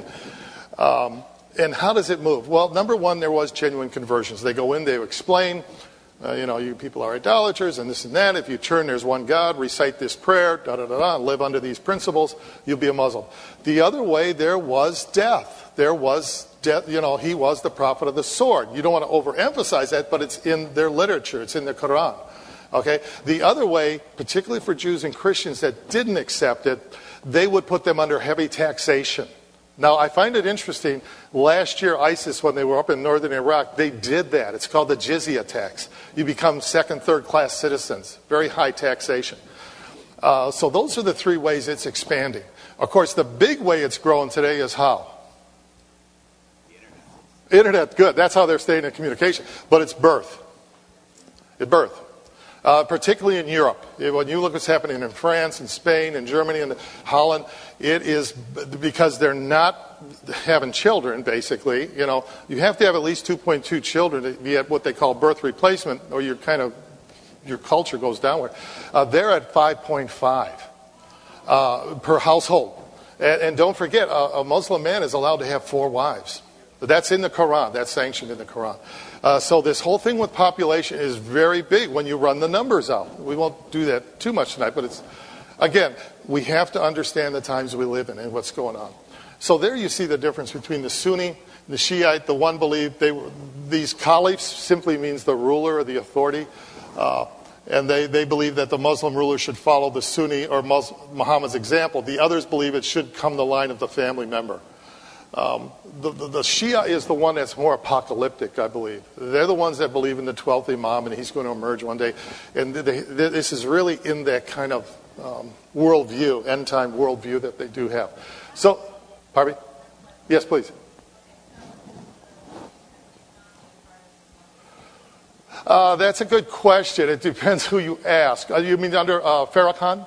And how does it move? Well, number one, there was genuine conversions. They go in, they explain, you people are idolaters and this and that. If you turn, there's one God, recite this prayer, live under these principles, you'll be a Muslim. The other way, there was death. There was death, he was the prophet of the sword. You don't want to overemphasize that, but it's in their literature, it's in the Quran. Okay? The other way, particularly for Jews and Christians that didn't accept it, they would put them under heavy taxation. Now, I find it interesting, last year ISIS, when they were up in northern Iraq, they did that. It's called the jizya tax. You become second, third class citizens. Very high taxation. So those are the three ways it's expanding. Of course, the big way it's growing today is how? The Internet, good. That's how they're staying in communication. But it's birth. It's birth. Particularly in Europe. When you look what's happening in France and Spain and Germany and Holland, it is because they're not having children, basically. You have to have at least 2.2 children to be at what they call birth replacement, or your culture goes downward. They're at 5.5 per household. And don't forget, a Muslim man is allowed to have 4 wives. That's in the Quran. That's sanctioned in the Quran. So this whole thing with population is very big when you run the numbers out. We won't do that too much tonight, but it's, again, we have to understand the times we live in and what's going on. So there you see the difference between the Sunni, the Shiite. The one believed these caliphs simply means the ruler or the authority. And they believe that the Muslim ruler should follow the Sunni or Muhammad's example. The others believe it should come the line of the family member. The Shia is the one that's more apocalyptic, I believe. They're the ones that believe in the 12th Imam and he's going to emerge one day. And this is really in that kind of worldview, end-time worldview that they do have. So, pardon me? Yes, please. That's a good question. It depends who you ask. You mean under Farrakhan?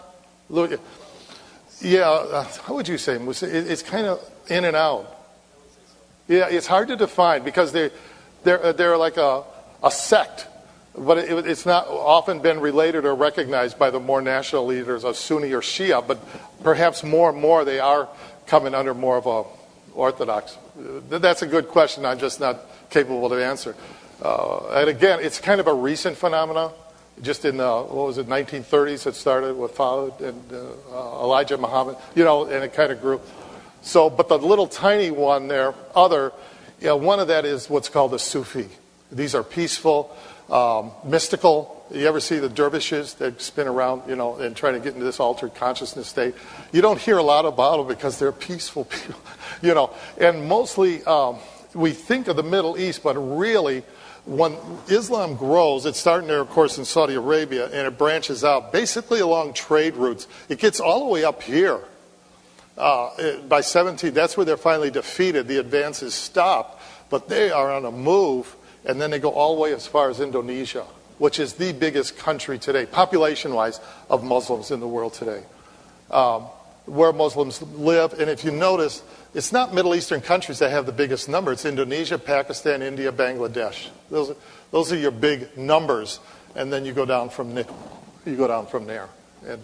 Yeah, how would you say? It's kind of in and out. Yeah, it's hard to define because they're like a sect, but it's not often been related or recognized by the more national leaders of Sunni or Shia. But perhaps more and more they are coming under more of a Orthodox. That's a good question. I'm just not capable to answer. And again, it's kind of a recent phenomenon. Just in the 1930s it started with Fawad and Elijah Muhammad, and it kind of grew. So, but the little tiny one there, one of that is what's called a Sufi. These are peaceful, mystical. You ever see the dervishes that spin around, and try to get into this altered consciousness state? You don't hear a lot about them because they're peaceful people, And mostly we think of the Middle East, but really, when Islam grows, it's starting there, of course, in Saudi Arabia, and it branches out basically along trade routes. It gets all the way up here. By 17, that's where they're finally defeated. The advances stop, but they are on a move, and then they go all the way as far as Indonesia, which is the biggest country today, population-wise, of Muslims in the world today, where Muslims live. And if you notice, it's not Middle Eastern countries that have the biggest number. It's Indonesia, Pakistan, India, Bangladesh. Those are your big numbers, and then you go down from there. And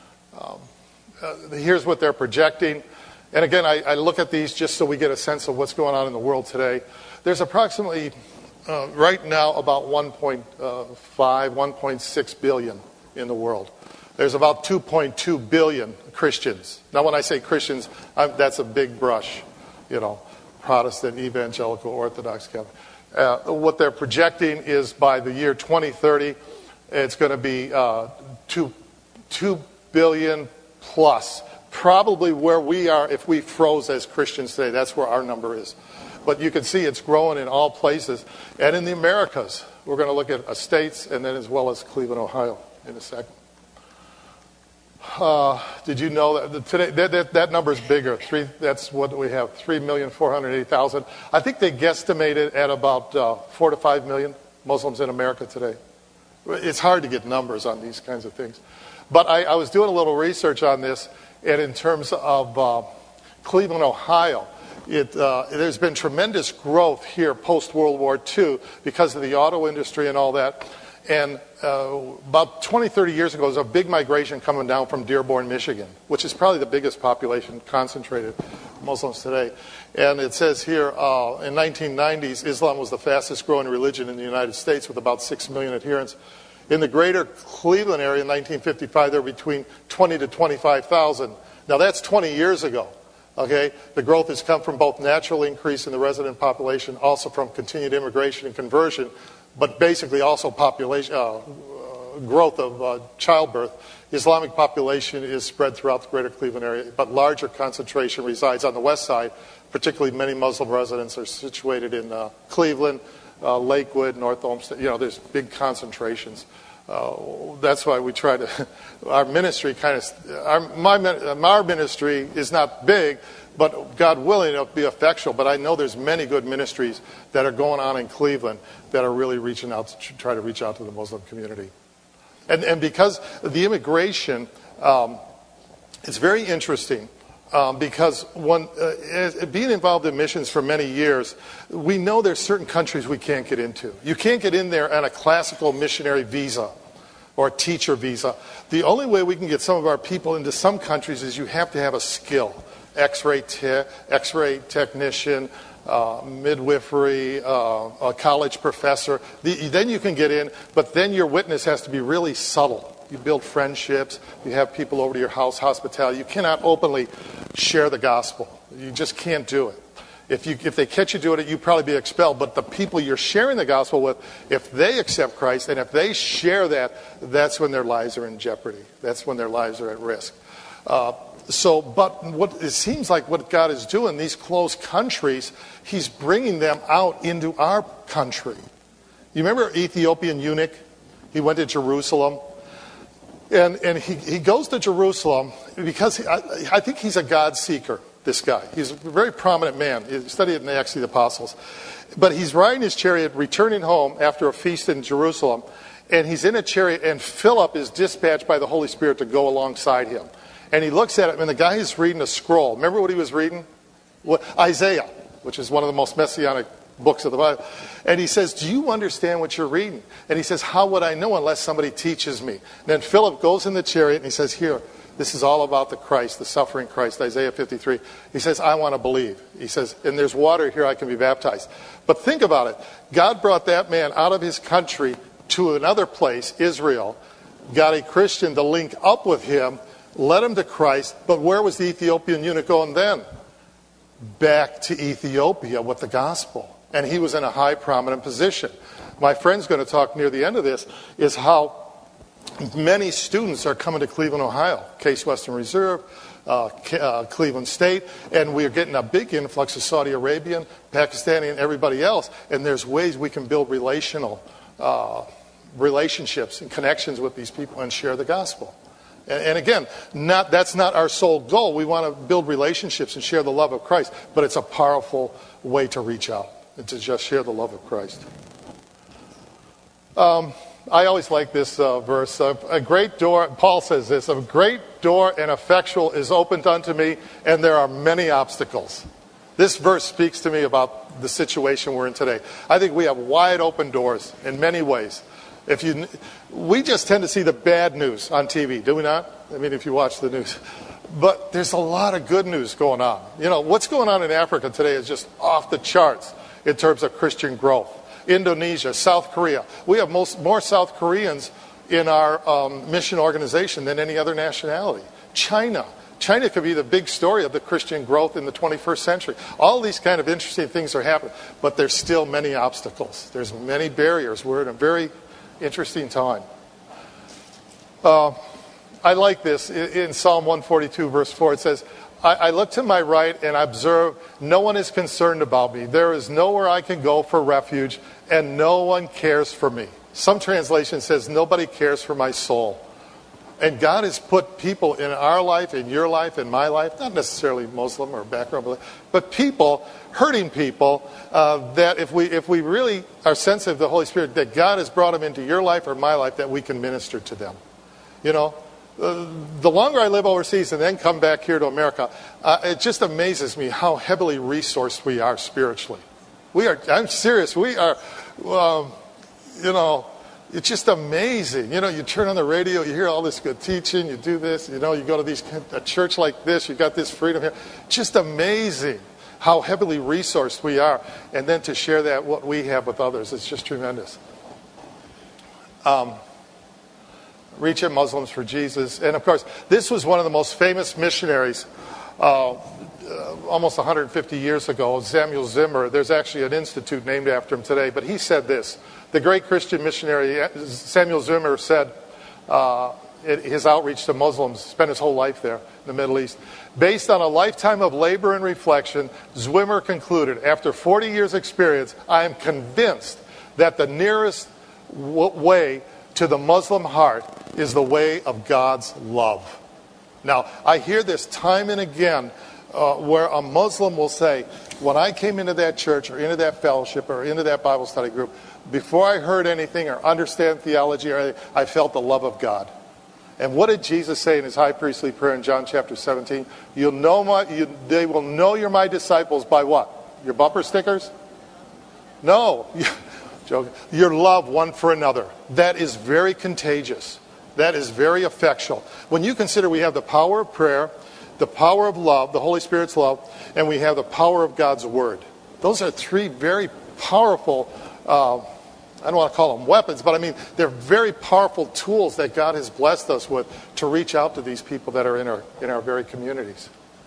here's what they're projecting. And again, I look at these just so we get a sense of what's going on in the world today. There's approximately, right now, about 1.5, 1.6 billion in the world. There's about 2.2 billion Christians. Now, when I say Christians, that's a big brush, Protestant, evangelical, Orthodox, Catholic. What they're projecting is by the year 2030, it's going to be 2 billion plus. Probably where we are, if we froze as Christians today, that's where our number is. But you can see it's growing in all places. And in the Americas, we're going to look at states and then as well as Cleveland, Ohio in a second. Did you know that today that number is bigger? That's what we have, 3,480,000. I think they guesstimated at about 4 to 5 million Muslims in America today. It's hard to get numbers on these kinds of things. But I was doing a little research on this, and in terms of Cleveland, Ohio, there's been tremendous growth here post-World War II because of the auto industry and all that. And about 20, 30 years ago, there was a big migration coming down from Dearborn, Michigan, which is probably the biggest population concentrated Muslims today. And it says here, in 1990s, Islam was the fastest growing religion in the United States with about 6 million adherents. In the greater Cleveland area in 1955, there were between 20 to 25,000. Now, that's 20 years ago. Okay, the growth has come from both natural increase in the resident population, also from continued immigration and conversion, but basically also population growth of childbirth. Islamic population is spread throughout the greater Cleveland area, but larger concentration resides on the west side. Particularly, many Muslim residents are situated in Cleveland, Lakewood, North Olmsted. There's big concentrations. That's why we try to. Our ministry our ministry is not big, but God willing, it'll be effectual. But I know there's many good ministries that are going on in Cleveland that are really reaching out to try to reach out to the Muslim community. And because the immigration, it's very interesting. Because being involved in missions for many years, we know there's certain countries we can't get into. You can't get in there on a classical missionary visa or a teacher visa. The only way we can get some of our people into some countries is you have to have a skill. X-ray technician, midwifery, a college professor. Then you can get in, but then your witness has to be really subtle. You build friendships. You have people over to your house, hospitality. You cannot openly share the gospel. You just can't do it. If they catch you doing it, you'd probably be expelled. But the people you're sharing the gospel with, if they accept Christ and if they share that, that's when their lives are in jeopardy. That's when their lives are at risk. But what it seems like what God is doing, these closed countries, He's bringing them out into our country. You remember Ethiopian eunuch? He went to Jerusalem. And he goes to Jerusalem because I think he's a God seeker, this guy. He's a very prominent man. He studied in the Acts of the Apostles. But he's riding his chariot, returning home after a feast in Jerusalem. And he's in a chariot, and Philip is dispatched by the Holy Spirit to go alongside him. And he looks at it, and the guy is reading a scroll. Remember what he was reading? Isaiah, which is one of the most messianic books of the Bible. And he says, do you understand what you're reading? And he says, how would I know unless somebody teaches me? And then Philip goes in the chariot and he says, here, this is all about the Christ, the suffering Christ, Isaiah 53. He says, I want to believe. He says, and there's water here, I can be baptized. But think about it. God brought that man out of his country to another place, Israel, got a Christian to link up with him, led him to Christ. But where was the Ethiopian eunuch going then? Back to Ethiopia with the gospel. And he was in a high prominent position. My friend's going to talk near the end of this, is how many students are coming to Cleveland, Ohio. Case Western Reserve, Cleveland State, and we're getting a big influx of Saudi Arabian, Pakistani, and everybody else. And there's ways we can build relationships and connections with these people and share the gospel. And again, that's not our sole goal. We want to build relationships and share the love of Christ, but it's a powerful way to reach out and to just share the love of Christ. I always like this verse. A great door, Paul says this, a great door and effectual is opened unto me, and there are many obstacles. This verse speaks to me about the situation we're in today. I think we have wide open doors in many ways. We just tend to see the bad news on TV, do we not? I mean, if you watch the news. But there's a lot of good news going on. You know, what's going on in Africa today is just off the charts in terms of Christian growth. Indonesia, South Korea. We have more South Koreans in our mission organization than any other nationality. China could be the big story of the Christian growth in the 21st century. All these kind of interesting things are happening, but there's still many obstacles. There's many barriers. We're in a very interesting time. I like this. In Psalm 142, verse 4, it says, I look to my right and observe no one is concerned about me. There is nowhere I can go for refuge, and no one cares for me. Some translation says nobody cares for my soul. And God has put people in our life, in your life, in my life, not necessarily Muslim or background, but people, hurting people, that if we really are sensitive to the Holy Spirit, that God has brought them into your life or my life, that we can minister to them. You know, the longer I live overseas and then come back here to America, it just amazes me how heavily resourced we are spiritually. I'm serious, we are, it's just amazing. You know, you turn on the radio, you hear all this good teaching, you do this, you go to a church like this, you got this freedom here. Just amazing how heavily resourced we are. And then to share that, what we have with others, it's just tremendous. Reach at Muslims for Jesus. And of course, this was one of the most famous missionaries almost 150 years ago, Samuel Zimmer. There's actually an institute named after him today. But he said this. The great Christian missionary Samuel Zimmer said his outreach to Muslims, spent his whole life there in the Middle East. Based on a lifetime of labor and reflection, Zwimmer concluded, after 40 years' experience, I am convinced that the nearest way to the Muslim heart is the way of God's love. Now, I hear this time and again where a Muslim will say, when I came into that church or into that fellowship or into that Bible study group, before I heard anything or understand theology or anything, I felt the love of God. And what did Jesus say in his high priestly prayer in John chapter 17? They will know you're my disciples by what? Your bumper stickers? No. Your love one for another. That is very contagious. That is very effectual. When you consider we have the power of prayer, the power of love, the Holy Spirit's love, and we have the power of God's Word. Those are three very powerful, I don't want to call them weapons, but I mean, they're very powerful tools that God has blessed us with to reach out to these people that are in our very communities.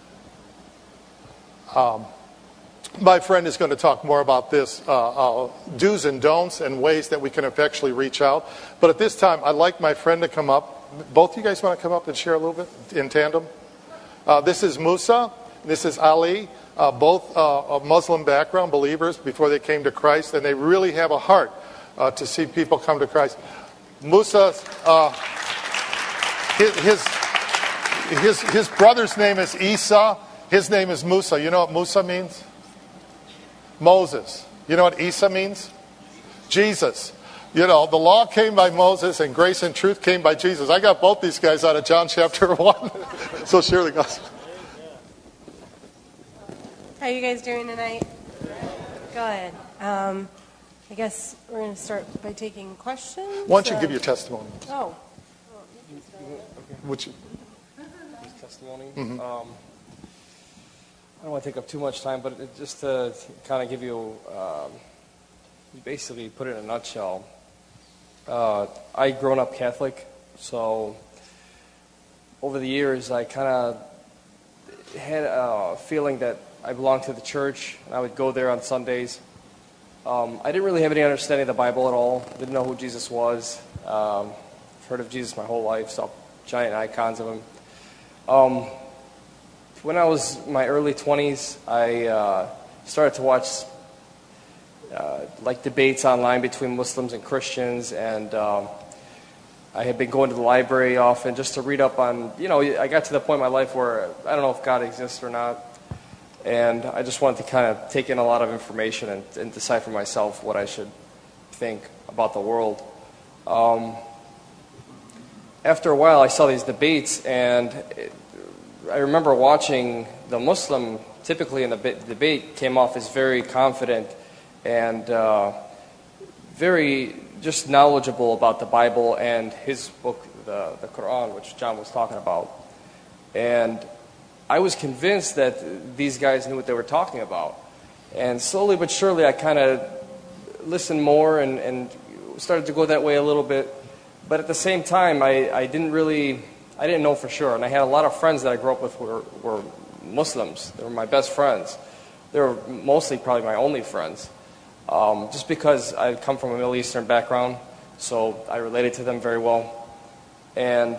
My friend is going to talk more about this, do's and don'ts and ways that we can effectually reach out. But at this time, I'd like my friend to come up. Both of you guys want to come up and share a little bit in tandem? This is Musa. This is Ali. Both of Muslim background, believers before they came to Christ. And they really have a heart to see people come to Christ. Musa, his brother's name is Isa. His name is Musa. You know what Musa means? Moses. You know what Isa means? Jesus. You know, the law came by Moses and grace and truth came by Jesus. I got both these guys out of John chapter 1. So share the gospel. How are you guys doing tonight? Good. I guess we're going to start by taking questions. Why don't you give your testimony? Oh. Would you? Testimony. I don't want to take up too much time, but just to kind of give you, basically put it in a nutshell. I grown up Catholic, so over the years I kind of had a feeling that I belonged to the church, and I would go there on Sundays. I didn't really have any understanding of the Bible at all. Didn't know who Jesus was. Heard of Jesus my whole life, saw giant icons of him. When I was in my early 20s, I started to watch like debates online between Muslims and Christians, and I had been going to the library often just to read up on, I got to the point in my life where I don't know if God exists or not, and I just wanted to kind of take in a lot of information and decide for myself what I should think about the world. After a while, I saw these debates, and I remember watching the Muslim, typically in the debate, came off as very confident and very just knowledgeable about the Bible and his book, the Quran, which John was talking about. And I was convinced that these guys knew what they were talking about. And slowly but surely, I kind of listened more and started to go that way a little bit. But at the same time, I didn't know for sure. And I had a lot of friends that I grew up with were Muslims. They were my best friends. They were mostly probably my only friends. Just because I come from a Middle Eastern background, so I related to them very well. And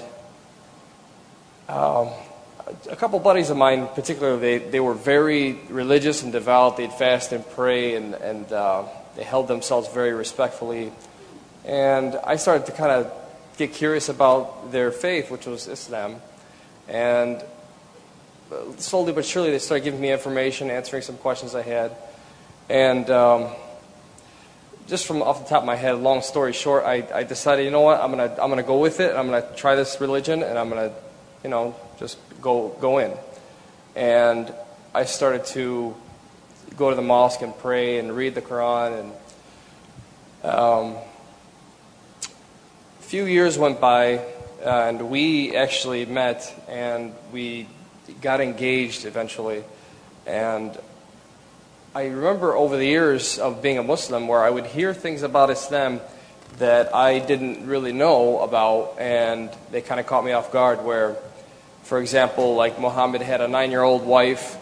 a couple buddies of mine, particularly, they were very religious and devout. They'd fast and pray, and they held themselves very respectfully. And I started to kind of get curious about their faith, which was Islam. And slowly but surely, they started giving me information, answering some questions I had. And just from off the top of my head, long story short, I decided, you know what, I'm gonna go with it. I'm gonna try this religion, and I'm gonna, just go in. And I started to go to the mosque and pray and read the Quran. And a few years went by, and we actually met, and we got engaged eventually. And I remember over the years of being a Muslim where I would hear things about Islam that I didn't really know about, and they kind of caught me off guard where, for example, like Muhammad had a 9-year-old wife,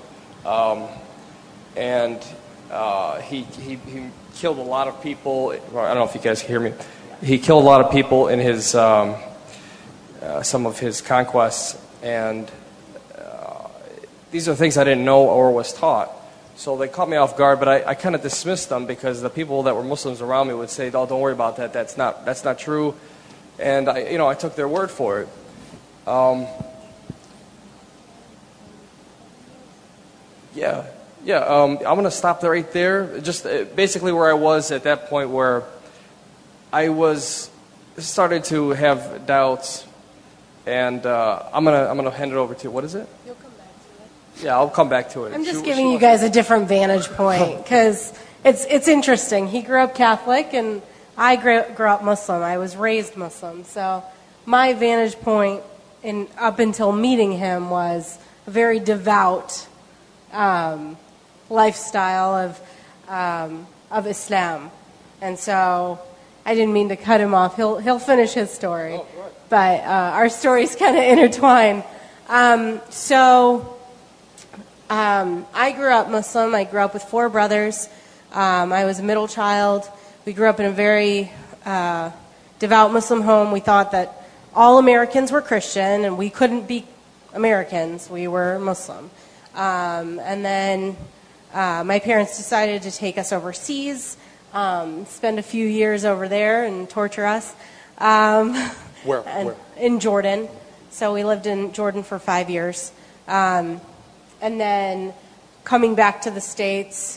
and he killed a lot of people. I don't know if you guys hear me. He killed a lot of people in his some of his conquests, and these are things I didn't know or was taught. So they caught me off guard, but I kind of dismissed them because the people that were Muslims around me would say, "Oh, don't worry about that. That's not true," and I took their word for it. I'm going to stop there right there. Just basically where I was at that point, where I started to have doubts, and I'm gonna hand it over to, what is it? You'll come back to it. Yeah, I'll come back to it. I'm just giving you guys a different vantage point because it's interesting. He grew up Catholic, and I grew up Muslim. I was raised Muslim, so my vantage point up until meeting him was very devout lifestyle of Islam. And so I didn't mean to cut him off. He'll finish his story. Oh, right. But our stories kind of intertwine. I grew up Muslim. I grew up with 4 brothers. I was a middle child. We grew up in a very devout Muslim home. We thought that all Americans were Christian, and we couldn't be Americans. We were Muslim. And then my parents decided to take us overseas, spend a few years over there and torture us. Where? In Jordan. So we lived in Jordan for 5 years. And then coming back to the States,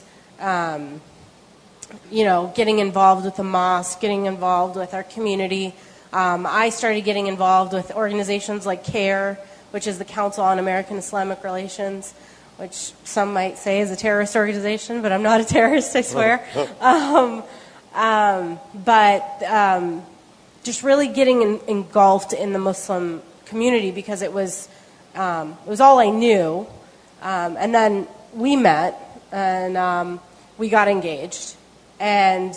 getting involved with the mosque, getting involved with our community. I started getting involved with organizations like CARE, which is the Council on American Islamic Relations, which some might say is a terrorist organization, but I'm not a terrorist, I swear. Just really getting engulfed in the Muslim community because it was all I knew. And then we met and we got engaged. And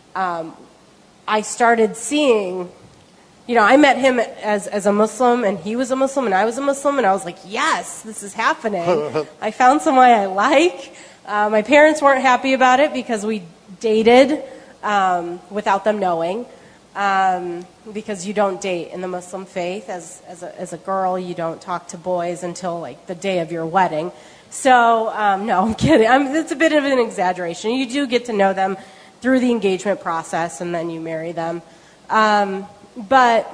I started seeing, I met him as a Muslim, and he was a Muslim, and I was a Muslim, and I was like, yes, this is happening. I found someone I like. My parents weren't happy about it because we dated without them knowing, because you don't date in the Muslim faith. As a girl, you don't talk to boys until like the day of your wedding. So, no, I'm kidding. It's a bit of an exaggeration. You do get to know them through the engagement process, and then you marry them. But,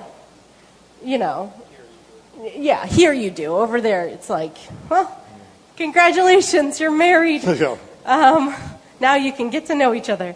yeah, here you do. Over there, it's like, well, congratulations, you're married. Now you can get to know each other.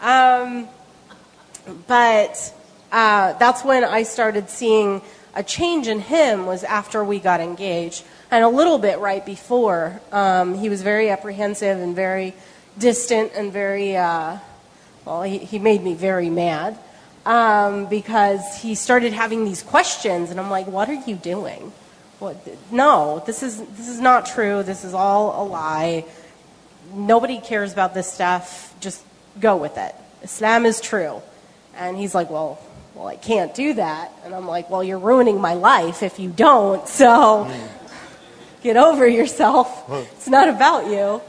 But that's when I started seeing a change in him, was after we got engaged. And a little bit right before. He was very apprehensive and very distant and very, he made me very mad. Because he started having these questions, and I'm like, what are you doing? No, this is not true. This is all a lie. Nobody cares about this stuff. Just go with it. Islam is true. And he's like, well, I can't do that. And I'm like, well, you're ruining my life if you don't, so get over yourself. It's not about you.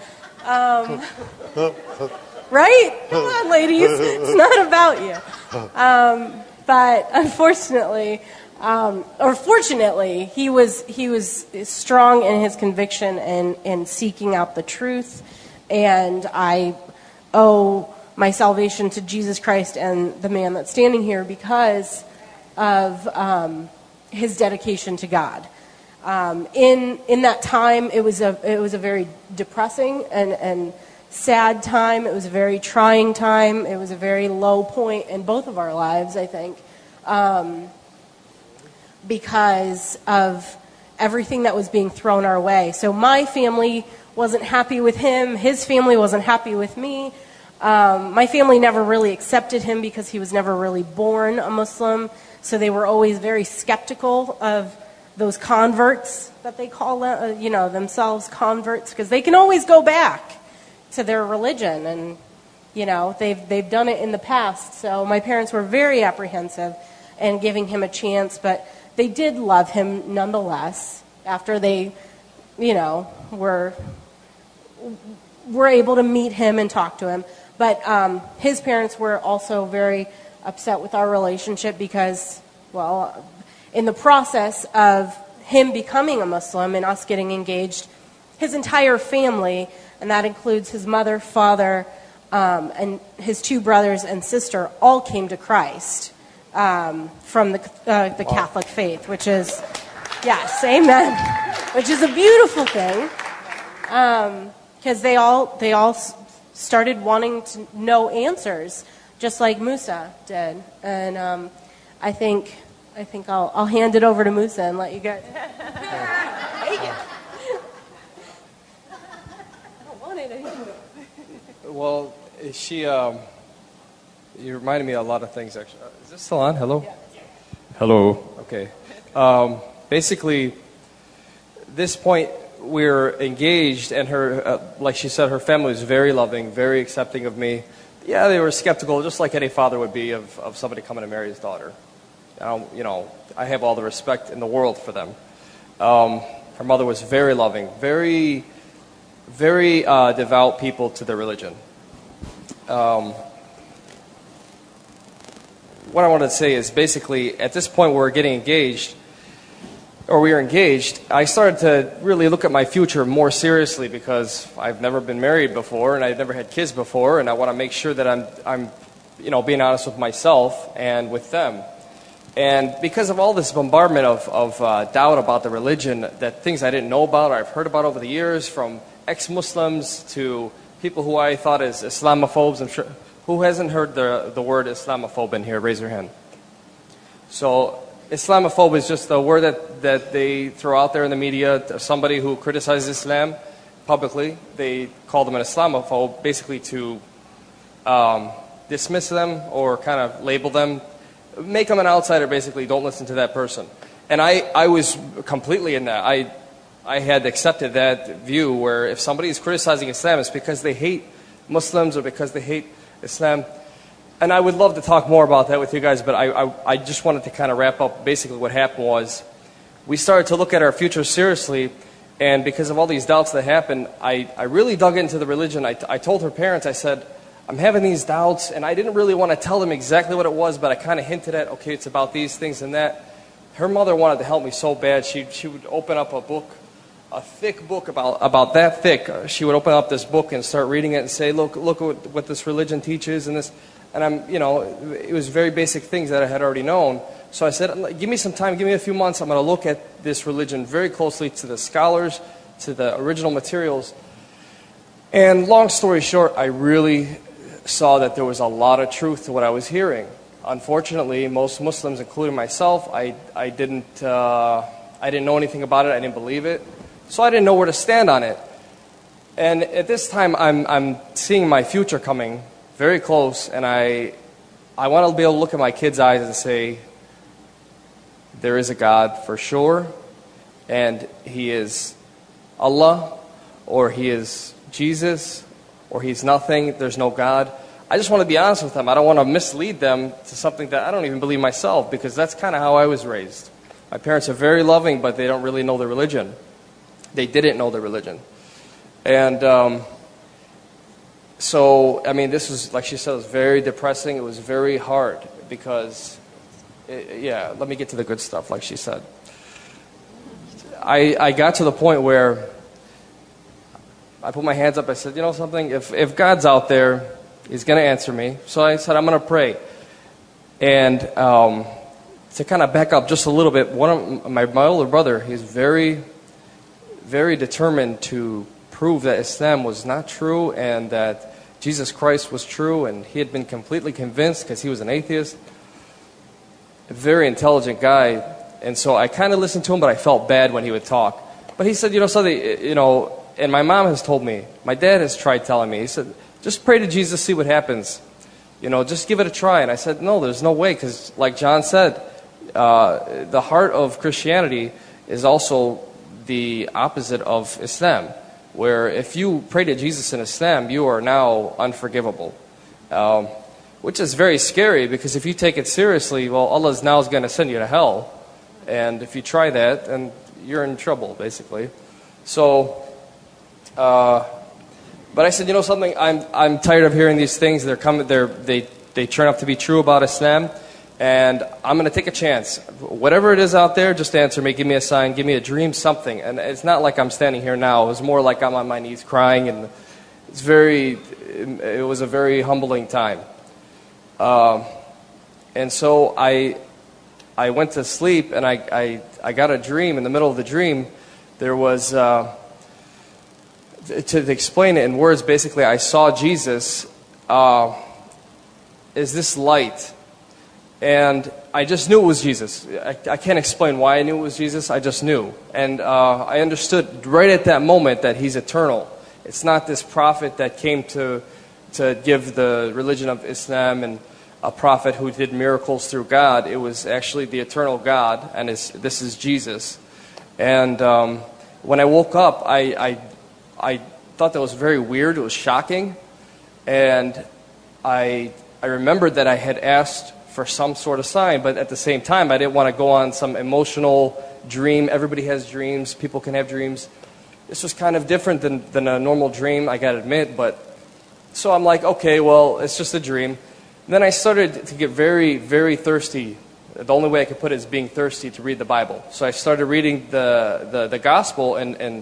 Right? Come on, ladies. It's not about you. But unfortunately, or fortunately, he was strong in his conviction and seeking out the truth. And I owe my salvation to Jesus Christ and the man that's standing here because of his dedication to God. In that time, it was a very depressing and sad time. It was a very trying time. It was a very low point in both of our lives, I think, because of everything that was being thrown our way. So my family wasn't happy with him. His family wasn't happy with me. My family never really accepted him because he was never really born a Muslim. So they were always very skeptical of those converts that they call them, themselves converts, because they can always go back to their religion, and they've done it in the past. So my parents were very apprehensive in giving him a chance, but they did love him nonetheless after they were able to meet him and talk to him. But his parents were also very upset with our relationship because, in the process of him becoming a Muslim and us getting engaged, his entire family, and that includes his mother, father, and his 2 brothers and sister, all came to Christ from the Catholic faith, which is, yes, amen, which is a beautiful thing, because they all started wanting to know answers, just like Musa did. And I think I'll hand it over to Musa and let you guys. Well, you reminded me of a lot of things, actually. Is this still on? Hello? Yeah. Hello. Okay. Basically, this point, we were engaged, and her, like she said, her family was very loving, very accepting of me. Yeah, they were skeptical, just like any father would be of somebody coming to marry his daughter. I have all the respect in the world for them. Her mother was very loving, very, very devout people to their religion. What I wanted to say is basically at this point where we're getting engaged, or we were engaged, I started to really look at my future more seriously because I've never been married before and I've never had kids before, and I want to make sure that I'm being honest with myself and with them. And because of all this bombardment of doubt about the religion, that things I didn't know about or I've heard about over the years, from ex-Muslims to people who I thought as Islamophobes. I'm sure, who hasn't heard the word Islamophobe in here? Raise your hand. So Islamophobe is just a word that they throw out there in the media. Somebody who criticizes Islam publicly, they call them an Islamophobe, basically to dismiss them or kind of label them, make them an outsider, basically. Don't listen to that person. And I was completely in that. I had accepted that view where if somebody is criticizing Islam, it's because they hate Muslims or because they hate Islam. And I would love to talk more about that with you guys, but I just wanted to kind of wrap up. Basically what happened was we started to look at our future seriously, and because of all these doubts that happened, I really dug into the religion. I told her parents, I said, I'm having these doubts, and I didn't really want to tell them exactly what it was, but I kind of hinted at, okay, it's about these things and that. Her mother wanted to help me so bad. She would open up a book, a thick book about that thick. She would open up this book and start reading it and say, look what this religion teaches and this. And it was very basic things that I had already known. So I said, give me some time, give me a few months. I'm going to look at this religion very closely, to the scholars, to the original materials. And long story short, I really saw that there was a lot of truth to what I was hearing. Unfortunately, most Muslims, including myself, I didn't know anything about it. I didn't believe it. So I didn't know where to stand on it. And at this time, I'm seeing my future coming very close, and I want to be able to look at my kids' eyes and say, there is a God for sure, and He is Allah, or He is Jesus, or He's nothing, there's no God. I just want to be honest with them. I don't want to mislead them to something that I don't even believe myself, because that's kind of how I was raised. My parents are very loving, but they don't really know their religion. They didn't know their religion. And so, this was, like she said, it was very depressing. It was very hard because, let me get to the good stuff, like she said. I got to the point where I put my hands up. I said, you know something? If God's out there, He's going to answer me. So I said, I'm going to pray. And to kind of back up just a little bit, my older brother, he's very, very determined to prove that Islam was not true and that Jesus Christ was true, and he had been completely convinced because he was an atheist. A very intelligent guy, and so I kind of listened to him, but I felt bad when he would talk. But he said, and my mom has told me, my dad has tried telling me, he said, just pray to Jesus, see what happens. Just give it a try. And I said, no, there's no way, because like John said, the heart of Christianity is also the opposite of Islam, where if you pray to Jesus in Islam, you are now unforgivable, which is very scary, because if you take it seriously, well, Allah is now going to send you to hell, and if you try that, then you're in trouble, basically. So, but I said, you know something, I'm tired of hearing these things. They turn out to be true about Islam, and I'm going to take a chance. Whatever it is out there, just answer me, give me a sign, give me a dream, something. And it's not like I'm standing here now. It was more like I'm on my knees crying, and it was a very humbling time. And so I went to sleep, and I got a dream. In the middle of the dream, there was, to explain it in words, basically I saw Jesus as this light. And I just knew it was Jesus. I can't explain why I knew it was Jesus. I just knew. And I understood right at that moment that He's eternal. It's not this prophet that came to give the religion of Islam and a prophet who did miracles through God. It was actually the eternal God, and this is Jesus. And when I woke up, I thought that was very weird. It was shocking. And I remembered that I had asked for some sort of sign, but at the same time, I didn't want to go on some emotional dream. Everybody has dreams. People can have dreams. This was kind of different than a normal dream, I got to admit. But so I'm like, okay, well, it's just a dream. And then I started to get very, very thirsty. The only way I could put it is being thirsty to read the Bible. So I started reading the gospel, and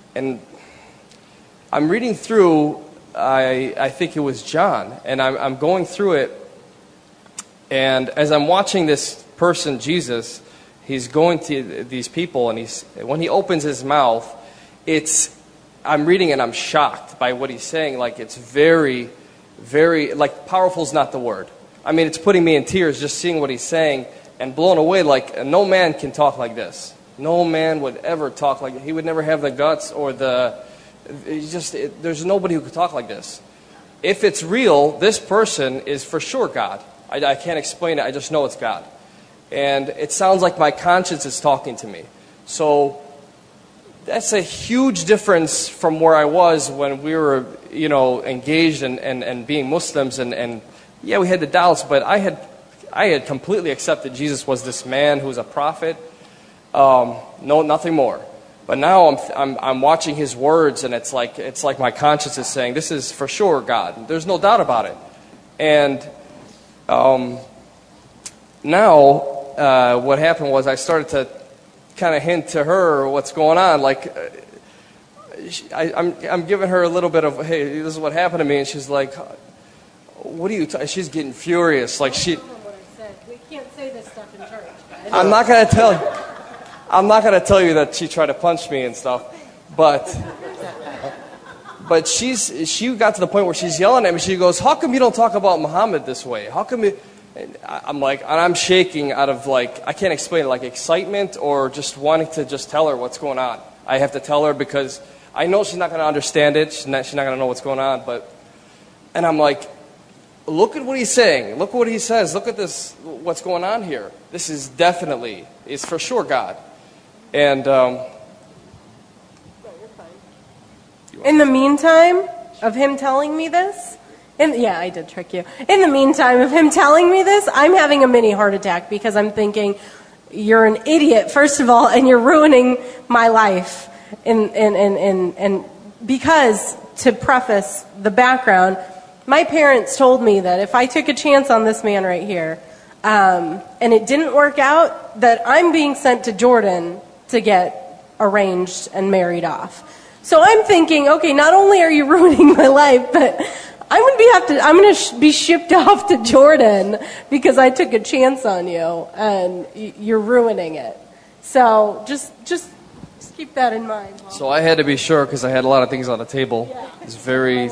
I'm reading through, I think it was John, and I'm going through it, and as I'm watching this person, Jesus, he's going to these people, and when he opens his mouth, I'm reading and I'm shocked by what he's saying. Like, it's very, very, like, powerful is not the word. I mean, it's putting me in tears just seeing what he's saying and blown away. Like, no man can talk like this. No man would ever talk like, he would never have the guts or there's nobody who could talk like this. If it's real, this person is for sure God. I can't explain it. I just know it's God. And it sounds like my conscience is talking to me. So that's a huge difference from where I was when we were, engaged and being Muslims. And yeah, we had the doubts, but I had completely accepted Jesus was this man who was a prophet. No, nothing more. But now I'm watching his words, and it's like my conscience is saying, this is for sure God. There's no doubt about it. And now what happened was I started to kind of hint to her what's going on. Like, I'm giving her a little bit of, hey, this is what happened to me, and she's like, what are you? She's getting furious. Like she. We can't say this stuff in church. I'm not gonna tell you. I'm not gonna tell you that she tried to punch me and stuff, but she got to the point where she's yelling at me. She goes, "How come you don't talk about Muhammad this way? How come you?" And I'm like, and I'm shaking out of I can't explain it, like excitement or just wanting to just tell her what's going on. I have to tell her because I know she's not going to understand it. She's not going to know what's going on. And I'm like, look at what he's saying. Look what he says. Look at this, what's going on here. This is definitely, it's for sure God. And in the meantime of him telling me this, yeah, I did trick you. In the meantime of him telling me this, I'm having a mini heart attack because I'm thinking, you're an idiot, first of all, and you're ruining my life. And because, to preface the background, my parents told me that if I took a chance on this man right here, and it didn't work out, that I'm being sent to Jordan to get arranged and married off. So I'm thinking, okay, not only are you ruining my life, but I'm going to be shipped off to Jordan because I took a chance on you, and you're ruining it. So just keep that in mind. So I had to be sure because I had a lot of things on the table. Yeah. It's very.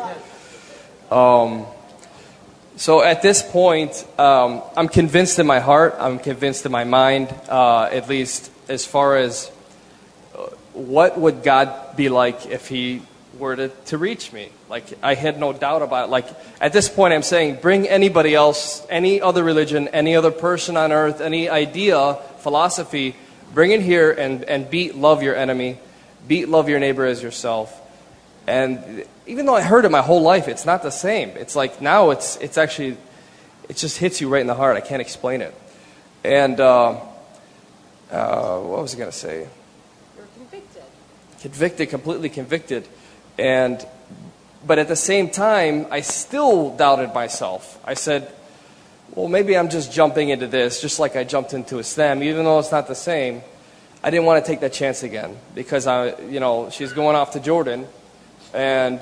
So at this point, I'm convinced in my heart. I'm convinced in my mind, at least as far as what would God be like if He were to reach me. Like, I had no doubt about it. Like, at this point I'm saying, bring anybody else, any other religion, any other person on earth, any idea, philosophy, bring it here and love your enemy, love your neighbor as yourself. And even though I heard it my whole life, it's not the same. It's like now it's actually, it just hits you right in the heart. I can't explain it. And what was I going to say? You're convicted. Convicted, completely convicted. But at the same time, I still doubted myself. I said, well, maybe I'm just jumping into this, just like I jumped into Islam, even though it's not the same. I didn't want to take that chance again because she's going off to Jordan, and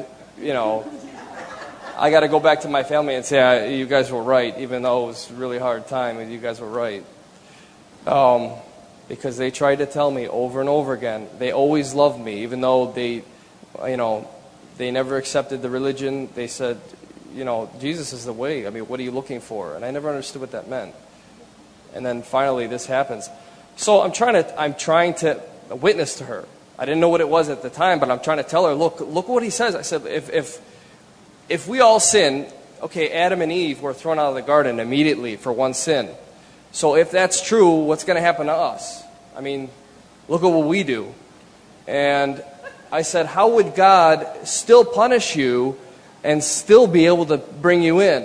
I got to go back to my family and say, you guys were right, even though it was a really hard time, and you guys were right. Because they tried to tell me over and over again, they always loved me, even though they never accepted the religion. They said, Jesus is the way. I mean, what are you looking for? And I never understood what that meant. And then finally this happens. So I'm trying to witness to her. I didn't know what it was at the time, but I'm trying to tell her, look what he says. I said, if we all sin, okay, Adam and Eve were thrown out of the garden immediately for one sin. So if that's true, what's going to happen to us? I mean, look at what we do. And I said, how would God still punish you and still be able to bring you in?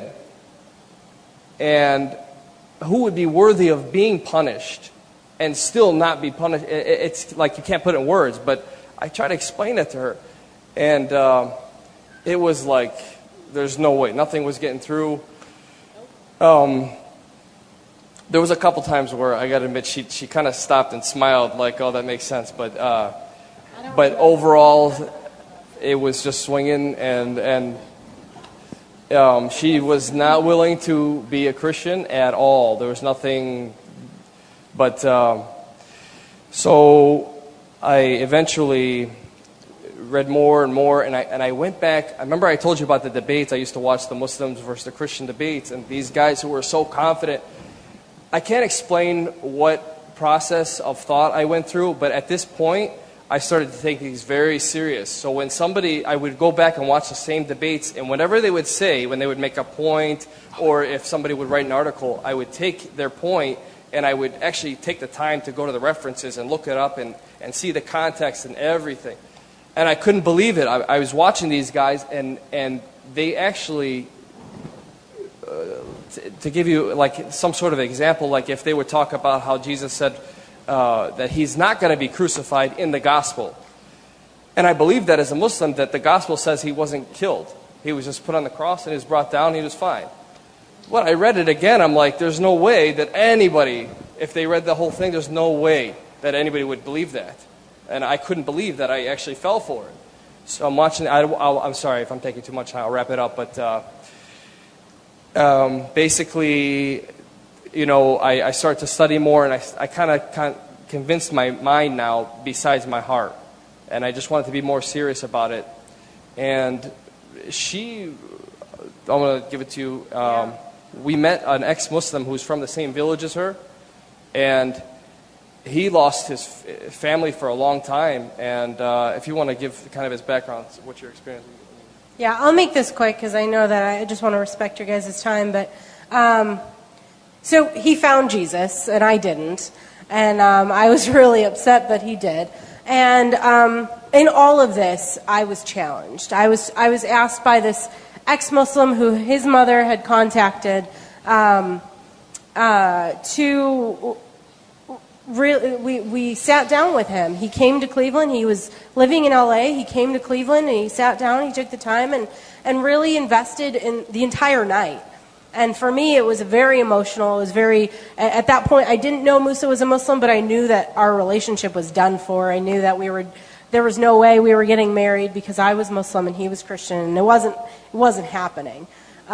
And who would be worthy of being punished and still not be punished? It's like you can't put it in words, but I tried to explain it to her. And it was like, there's no way. Nothing was getting through. There was a couple times where I got to admit she kind of stopped and smiled like, oh, that makes sense. But overall, it was just swinging, and she was not willing to be a Christian at all. There was nothing. But so I eventually read more and more, and I went back. I remember I told you about the debates. I used to watch the Muslims versus the Christian debates, and these guys who were so confident. I can't explain what process of thought I went through, but at this point, I started to take these very serious. So when I would go back and watch the same debates, and whatever they would say, when they would make a point, or if somebody would write an article, I would take their point, and I would actually take the time to go to the references and look it up and see the context and everything. And I couldn't believe it. I was watching these guys, and they actually, to give you like some sort of example, like if they would talk about how Jesus said that he's not going to be crucified in the gospel. And I believe that as a Muslim, that the gospel says he wasn't killed. He was just put on the cross and he was brought down and he was fine. When I read it again, I'm like, there's no way that anybody, if they read the whole thing, there's no way that anybody would believe that. And I couldn't believe that I actually fell for it. So I'm watching, I'm sorry if I'm taking too much time, I'll wrap it up. But basically, you know, I started to study more, and I kind of convinced my mind now besides my heart. And I just wanted to be more serious about it. And I'm going to give it to you. We met an ex-Muslim who's from the same village as her, and he lost his family for a long time. And if you want to give kind of his background, what your experience. Yeah, I'll make this quick because I know that I just want to respect your guys' time. But so he found Jesus, and I didn't. And I was really upset that he did. And in all of this, I was challenged. I was asked by this ex-Muslim who his mother had contacted to really, we sat down with him. He came to Cleveland. He was living in LA. He came to Cleveland and he sat down. He took the time and really invested in the entire night. And for me, it was very emotional. It was very, at that point, I didn't know Musa was a Muslim, but I knew that our relationship was done for. I knew that there was no way we were getting married because I was Muslim and he was Christian, and it wasn't happening.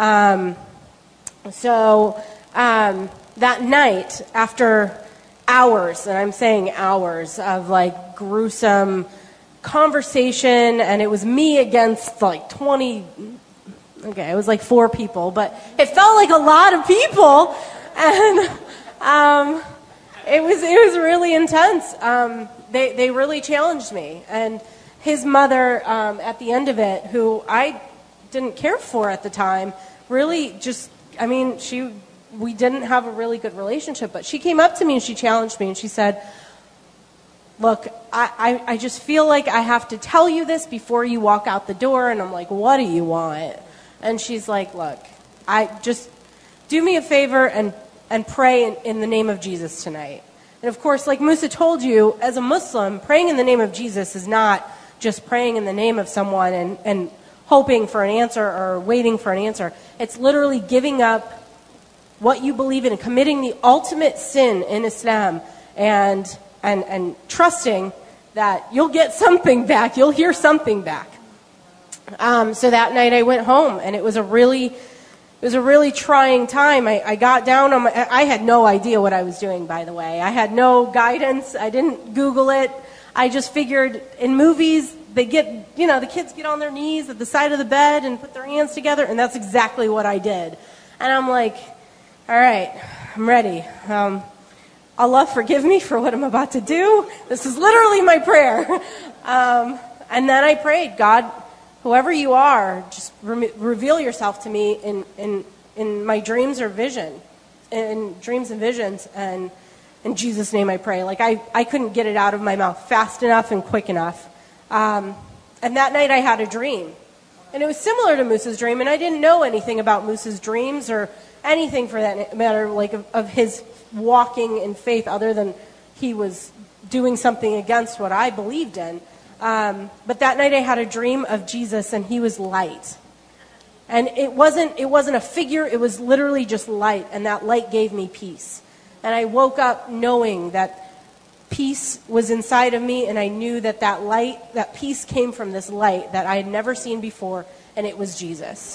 So that night, after hours, and I'm saying hours of like gruesome conversation, and it was me against like 20. Okay, it was like 4 people, but it felt like a lot of people, and it was really intense. They really challenged me, and his mother at the end of it, who I didn't care for at the time, really just, I mean, we didn't have a really good relationship, but she came up to me and she challenged me and she said, look, I just feel like I have to tell you this before you walk out the door. And I'm like, what do you want? And she's like, look, just do me a favor and pray in the name of Jesus tonight. And of course, like Musa told you, as a Muslim, praying in the name of Jesus is not just praying in the name of someone and hoping for an answer or waiting for an answer. It's literally giving up what you believe in and committing the ultimate sin in Islam and trusting that you'll get something back, you'll hear something back. So that night I went home, and it was a really trying time. I got down on I had no idea what I was doing, by the way. I had no guidance. I didn't Google it. I just figured in movies, the kids get on their knees at the side of the bed and put their hands together, and that's exactly what I did. And I'm like, all right, I'm ready. Allah forgive me for what I'm about to do. This is literally my prayer. And then I prayed, God, whoever you are, just reveal yourself to me in my dreams or vision, in dreams and visions. And In Jesus' name I pray. Like, I couldn't get it out of my mouth fast enough and quick enough. And that night I had a dream. And it was similar to Moose's dream, and I didn't know anything about Moose's dreams or anything for that matter, like of his walking in faith, other than he was doing something against what I believed in. But that night I had a dream of Jesus, and he was light. And it wasn't a figure, it was literally just light, and that light gave me peace. And I woke up knowing that peace was inside of me, and I knew that that peace came from this light that I had never seen before, and it was Jesus.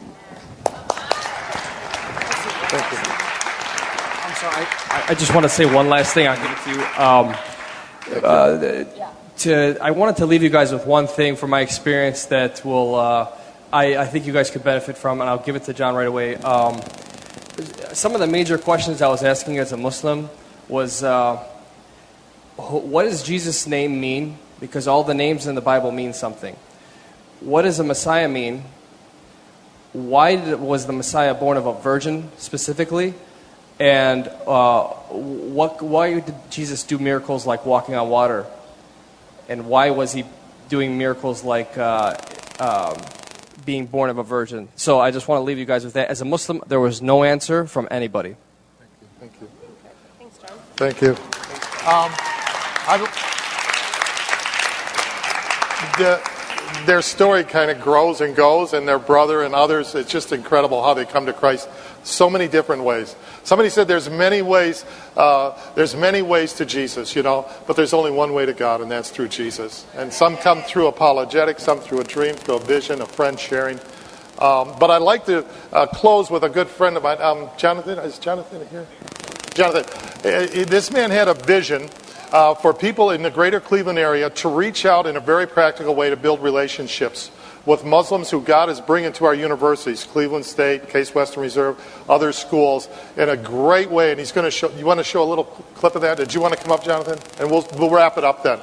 Thank you. I'm sorry. I just want to say one last thing. I'll give it to you. I wanted to leave you guys with one thing from my experience that will, I think you guys could benefit from, and I'll give it to John right away. Some of the major questions I was asking as a Muslim was, what does Jesus' name mean? Because all the names in the Bible mean something. What does a Messiah mean? Why was the Messiah born of a virgin specifically? And why did Jesus do miracles like walking on water? And why was he doing miracles like being born of a virgin? So I just want to leave you guys with that. As a Muslim, there was no answer from anybody. Thank you. Okay. Thanks, John. Thank you. Their story kind of grows and goes, and their brother and others, it's just incredible how they come to Christ so many different ways. Somebody said there's many ways to Jesus, but there's only one way to God, and that's through Jesus. And some come through apologetics, some through a dream, through a vision, a friend sharing. But I'd like to close with a good friend of mine. Jonathan, is Jonathan here? Jonathan, this man had a vision for people in the greater Cleveland area to reach out in a very practical way to build relationships with Muslims who God is bringing to our universities, Cleveland State, Case Western Reserve, other schools, in a great way. And he's going to show. You want to show a little clip of that? Did you want to come up, Jonathan? And we'll wrap it up then.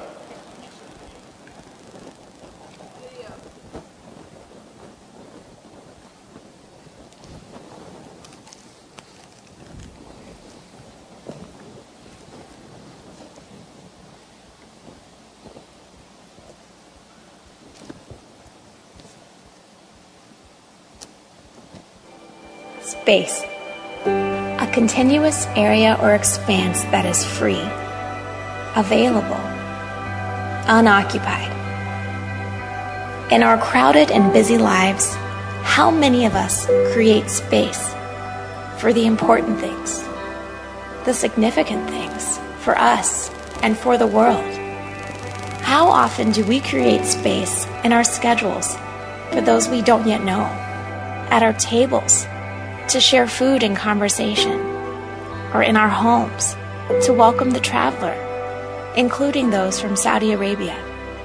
Space. A continuous area or expanse that is free, available, unoccupied. In our crowded and busy lives, how many of us create space for the important things, the significant things for us and for the world? How often do we create space in our schedules for those we don't yet know, at our tables, to share food and conversation, or in our homes to welcome the traveler, including those from Saudi Arabia?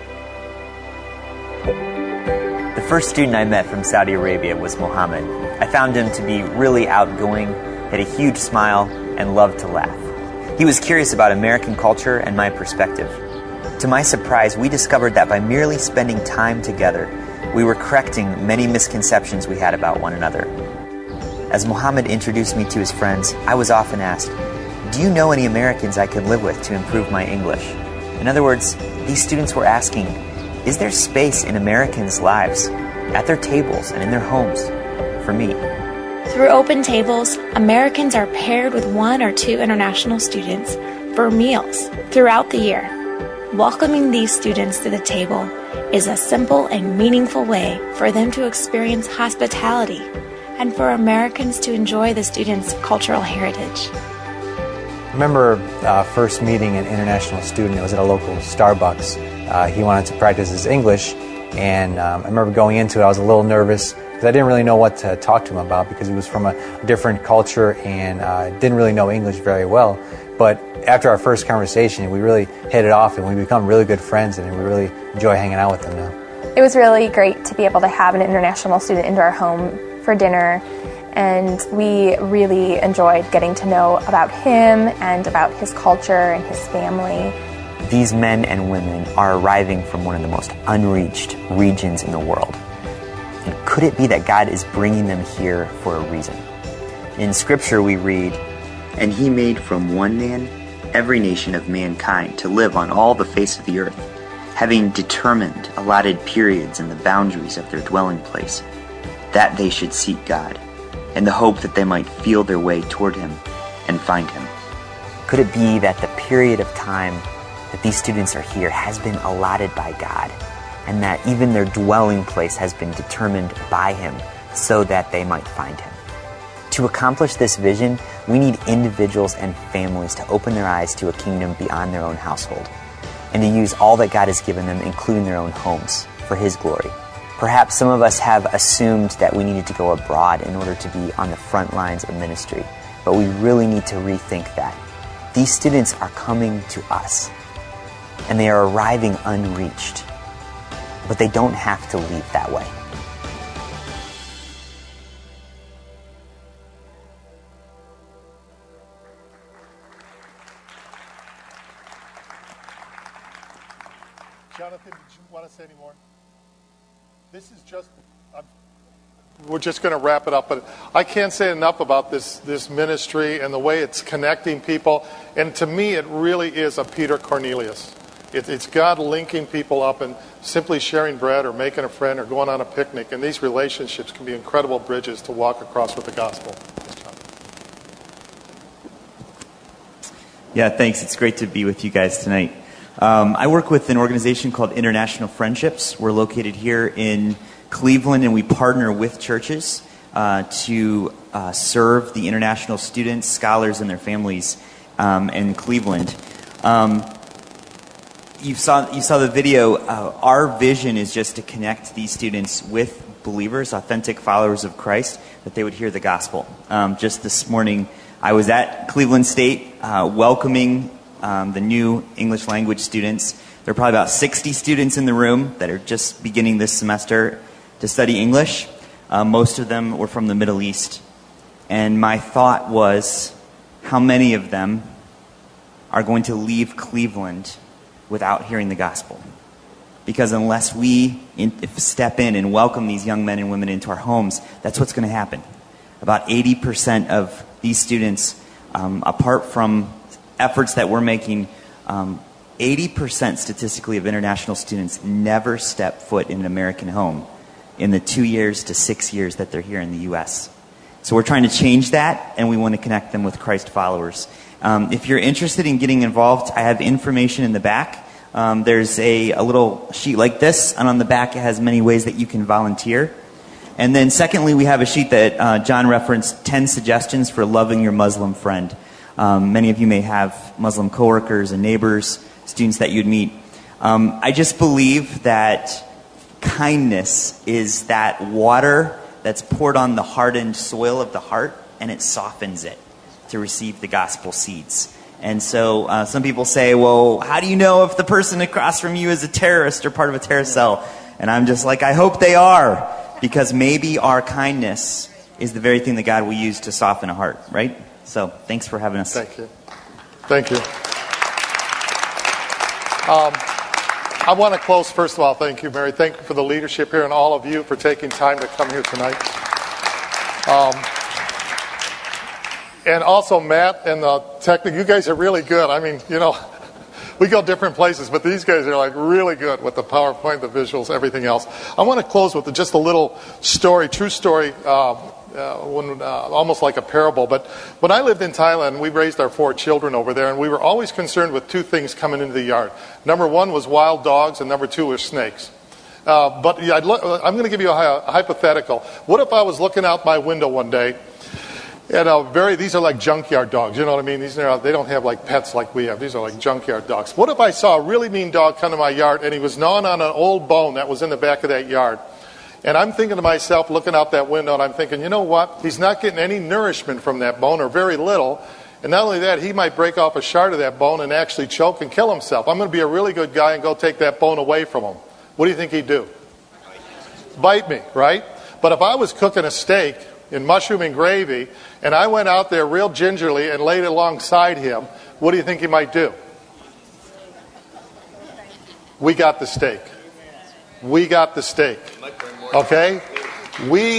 The first student I met from Saudi Arabia was Mohammed. I found him to be really outgoing, had a huge smile, and loved to laugh. He was curious about American culture and my perspective. To my surprise, we discovered that by merely spending time together, we were correcting many misconceptions we had about one another. As Mohammed introduced me to his friends, I was often asked, "Do you know any Americans I could live with to improve my English?" In other words, these students were asking, is there space in Americans' lives, at their tables and in their homes, for me? Through Open Tables, Americans are paired with 1 or 2 international students for meals throughout the year. Welcoming these students to the table is a simple and meaningful way for them to experience hospitality and for Americans to enjoy the students' cultural heritage. I remember first meeting an international student. It was at a local Starbucks. He wanted to practice his English, and I remember going into it, I was a little nervous because I didn't really know what to talk to him about because he was from a different culture and didn't really know English very well. But after our first conversation, we really hit it off and we become really good friends, and we really enjoy hanging out with him now. It was really great to be able to have an international student into our home for dinner, and we really enjoyed getting to know about him and about his culture and his family. These men and women are arriving from one of the most unreached regions in the world. And could it be that God is bringing them here for a reason? In Scripture we read, "And he made from one man every nation of mankind to live on all the face of the earth, having determined allotted periods and the boundaries of their dwelling place, that they should seek God, in the hope that they might feel their way toward Him and find Him. Could it be that the period of time that these students are here has been allotted by God, and that even their dwelling place has been determined by Him so that they might find Him? To accomplish this vision, we need individuals and families to open their eyes to a kingdom beyond their own household, and to use all that God has given them, including their own homes, for His glory. Perhaps some of us have assumed that we needed to go abroad in order to be on the front lines of ministry, but we really need to rethink that. These students are coming to us, and they are arriving unreached, but they don't have to leave that way. Jonathan, did you want to say any more? This is just, we're just going to wrap it up, but I can't say enough about this ministry and the way it's connecting people. And to me, it really is a Peter Cornelius. It's God linking people up and simply sharing bread or making a friend or going on a picnic. And these relationships can be incredible bridges to walk across with the gospel. Yeah, thanks. It's great to be with you guys tonight. I work with an organization called International Friendships. We're located here in Cleveland, and we partner with churches to serve the international students, scholars, and their families in Cleveland. You saw the video. Our vision is just to connect these students with believers, authentic followers of Christ, that they would hear the gospel. Just this morning, I was at Cleveland State welcoming the new English language students. There are probably about 60 students in the room that are just beginning this semester to study English. Most of them were from the Middle East. And my thought was, how many of them are going to leave Cleveland without hearing the gospel? Because unless we step in and welcome these young men and women into our homes, that's what's going to happen. About 80% of these students, apart from efforts that we're making, 80% statistically of international students never step foot in an American home in the 2 years to 6 years that they're here in the U.S. So we're trying to change that, and we want to connect them with Christ followers. If you're interested in getting involved, I have information in the back. There's a little sheet like this, and on the back it has many ways that you can volunteer. And then secondly, we have a sheet that John referenced, 10 suggestions for loving your Muslim friend. Many of you may have Muslim coworkers and neighbors, students that you'd meet. I just believe that kindness is that water that's poured on the hardened soil of the heart, and it softens it to receive the gospel seeds. And so some people say, well, how do you know if the person across from you is a terrorist or part of a terrorist cell? And I'm just like, I hope they are, because maybe our kindness is the very thing that God will use to soften a heart, right? So thanks for having us. Thank you. Thank you. I want to close, first of all, thank you, Mary. Thank you for the leadership here and all of you for taking time to come here tonight. And also Matt and the technique, you guys are really good. I mean, we go different places, but these guys are like really good with the PowerPoint, the visuals, everything else. I want to close with just a little story, true story, almost like a parable. But when I lived in Thailand, we raised our 4 children over there, and we were always concerned with 2 things coming into the yard. Number 1 was wild dogs, and number 2 was snakes. But I'm going to give you a hypothetical. What if I was looking out my window one day, and these are like junkyard dogs, you know what I mean? They don't have like pets like we have. These are like junkyard dogs. What if I saw a really mean dog come to my yard, and he was gnawing on an old bone that was in the back of that yard? And I'm thinking to myself, looking out that window, and I'm thinking, you know what? He's not getting any nourishment from that bone, or very little. And not only that, he might break off a shard of that bone and actually choke and kill himself. I'm going to be a really good guy and go take that bone away from him. What do you think he'd do? Bite me, right? But if I was cooking a steak in mushroom and gravy, and I went out there real gingerly and laid it alongside him, what do you think he might do? We got the steak. We got the steak. Okay? We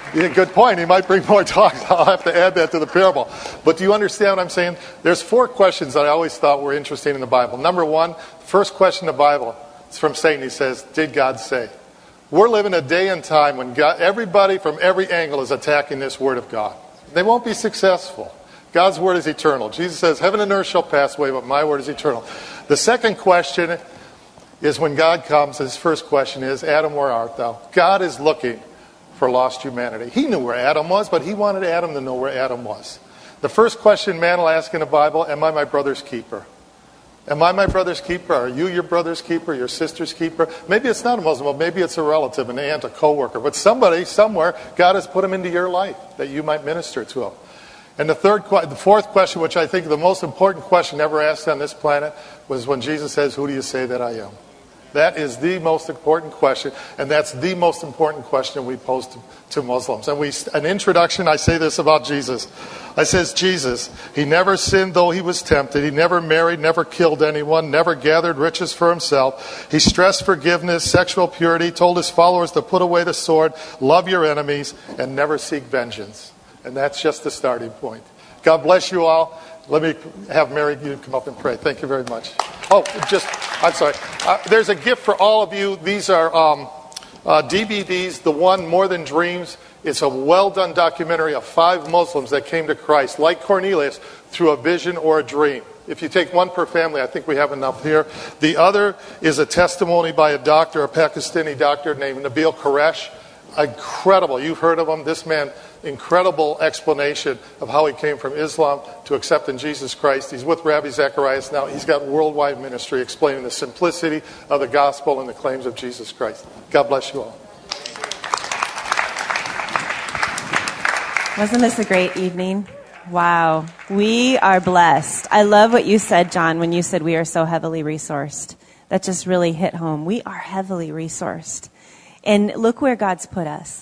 Yeah, good point. He might bring more talk. I'll have to add that to the parable. But do you understand what I'm saying? There's 4 questions that I always thought were interesting in the Bible. Number 1, first question in the Bible is from Satan. He says, did God say? We're living a day and time when everybody from every angle is attacking this word of God. They won't be successful. God's word is eternal. Jesus says, heaven and earth shall pass away, but my word is eternal. The second question is when God comes, his first question is, Adam, where art thou? God is looking for lost humanity. He knew where Adam was, but he wanted Adam to know where Adam was. The first question man will ask in the Bible, am I my brother's keeper? Am I my brother's keeper? Are you your brother's keeper, your sister's keeper? Maybe it's not a Muslim, maybe it's a relative, an aunt, a co-worker. But somebody, somewhere, God has put him into your life that you might minister to him. And the fourth question, which I think the most important question ever asked on this planet, was when Jesus says, who do you say that I am? That is the most important question, and that's the most important question we pose to Muslims. And an introduction, I say this about Jesus. I says, Jesus, he never sinned though he was tempted. He never married, never killed anyone, never gathered riches for himself. He stressed forgiveness, sexual purity, told his followers to put away the sword, love your enemies, and never seek vengeance. And that's just the starting point. God bless you all. Let me have Mary, you come up and pray. Thank you very much. I'm sorry. There's a gift for all of you. These are DVDs. The one, More Than Dreams. It's a well-done documentary of 5 Muslims that came to Christ, like Cornelius, through a vision or a dream. If you take one per family, I think we have enough here. The other is a testimony by a doctor, a Pakistani doctor named Nabil Quresh. Incredible. You've heard of him. This man, incredible explanation of how he came from Islam to accepting Jesus Christ. He's with Rabbi Zacharias now. He's got worldwide ministry explaining the simplicity of the gospel and the claims of Jesus Christ. God bless you all. Wasn't this a great evening? Wow. We are blessed. I love what you said, John, when you said we are so heavily resourced. That just really hit home. We are heavily resourced. And look where God's put us.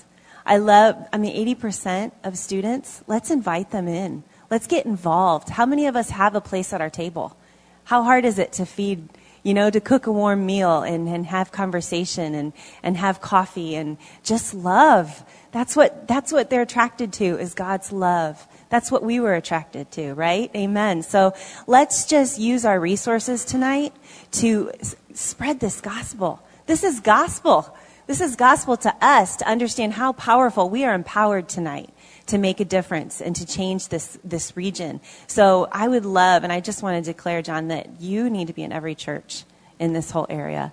80% of students, let's invite them in. Let's get involved. How many of us have a place at our table? How hard is it to feed, to cook a warm meal and have conversation and have coffee and just love? That's what they're attracted to, is God's love. That's what we were attracted to, right? Amen. So let's just use our resources tonight to spread this gospel. This is gospel. This is gospel to us, to understand how powerful we are empowered tonight to make a difference and to change this region. So I would love, and I just want to declare, John, that you need to be in every church in this whole area.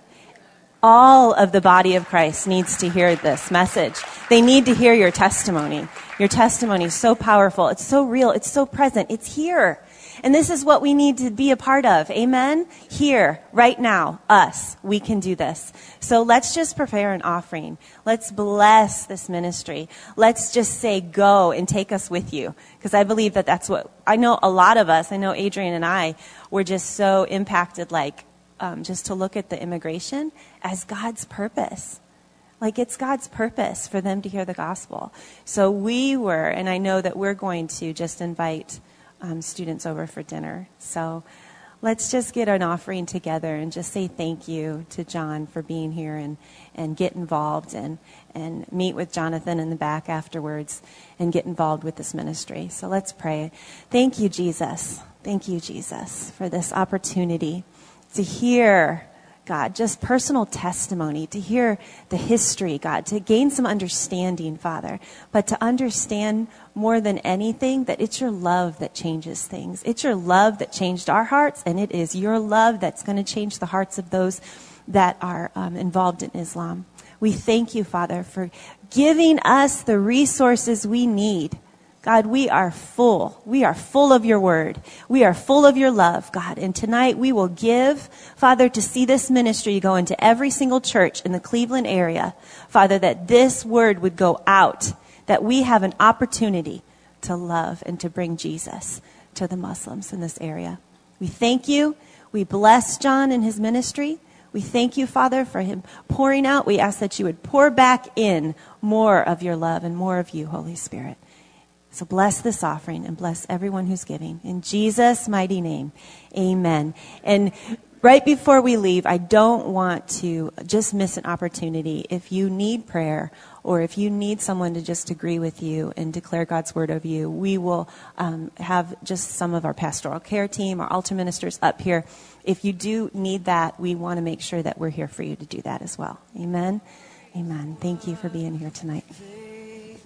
All of the body of Christ needs to hear this message. They need to hear your testimony. Your testimony is so powerful. It's so real. It's so present. It's here. And this is what we need to be a part of. Amen? Here, right now, us. We can do this. So let's just prepare an offering. Let's bless this ministry. Let's just say, go and take us with you. Because I believe that that's what, I know a lot of us, I know Adrian and I, were just so impacted, just to look at the immigration as God's purpose. It's God's purpose for them to hear the gospel. So we were, and I know that we're going to just invite students over for dinner. So let's just get an offering together and just say thank you to John for being here and get involved and meet with Jonathan in the back afterwards and get involved with this ministry. So let's pray. Thank you, Jesus. Thank you, Jesus, for this opportunity to hear, God, just personal testimony, to hear the history, God, to gain some understanding, Father, but to understand more than anything that it's your love that changes things. It's your love that changed our hearts, and it is your love that's going to change the hearts of those that are involved in Islam. We thank you, Father, for giving us the resources we need. God, we are full. We are full of your word. We are full of your love, God. And tonight we will give, Father, to see this ministry go into every single church in the Cleveland area. Father, that this word would go out, that we have an opportunity to love and to bring Jesus to the Muslims in this area. We thank you. We bless John and his ministry. We thank you, Father, for him pouring out. We ask that you would pour back in more of your love and more of you, Holy Spirit. So bless this offering and bless everyone who's giving. In Jesus' mighty name, amen. And right before we leave, I don't want to just miss an opportunity. If you need prayer or if you need someone to just agree with you and declare God's word over you, we will have just some of our pastoral care team, our altar ministers up here. If you do need that, we want to make sure that we're here for you to do that as well. Amen? Amen. Thank you for being here tonight.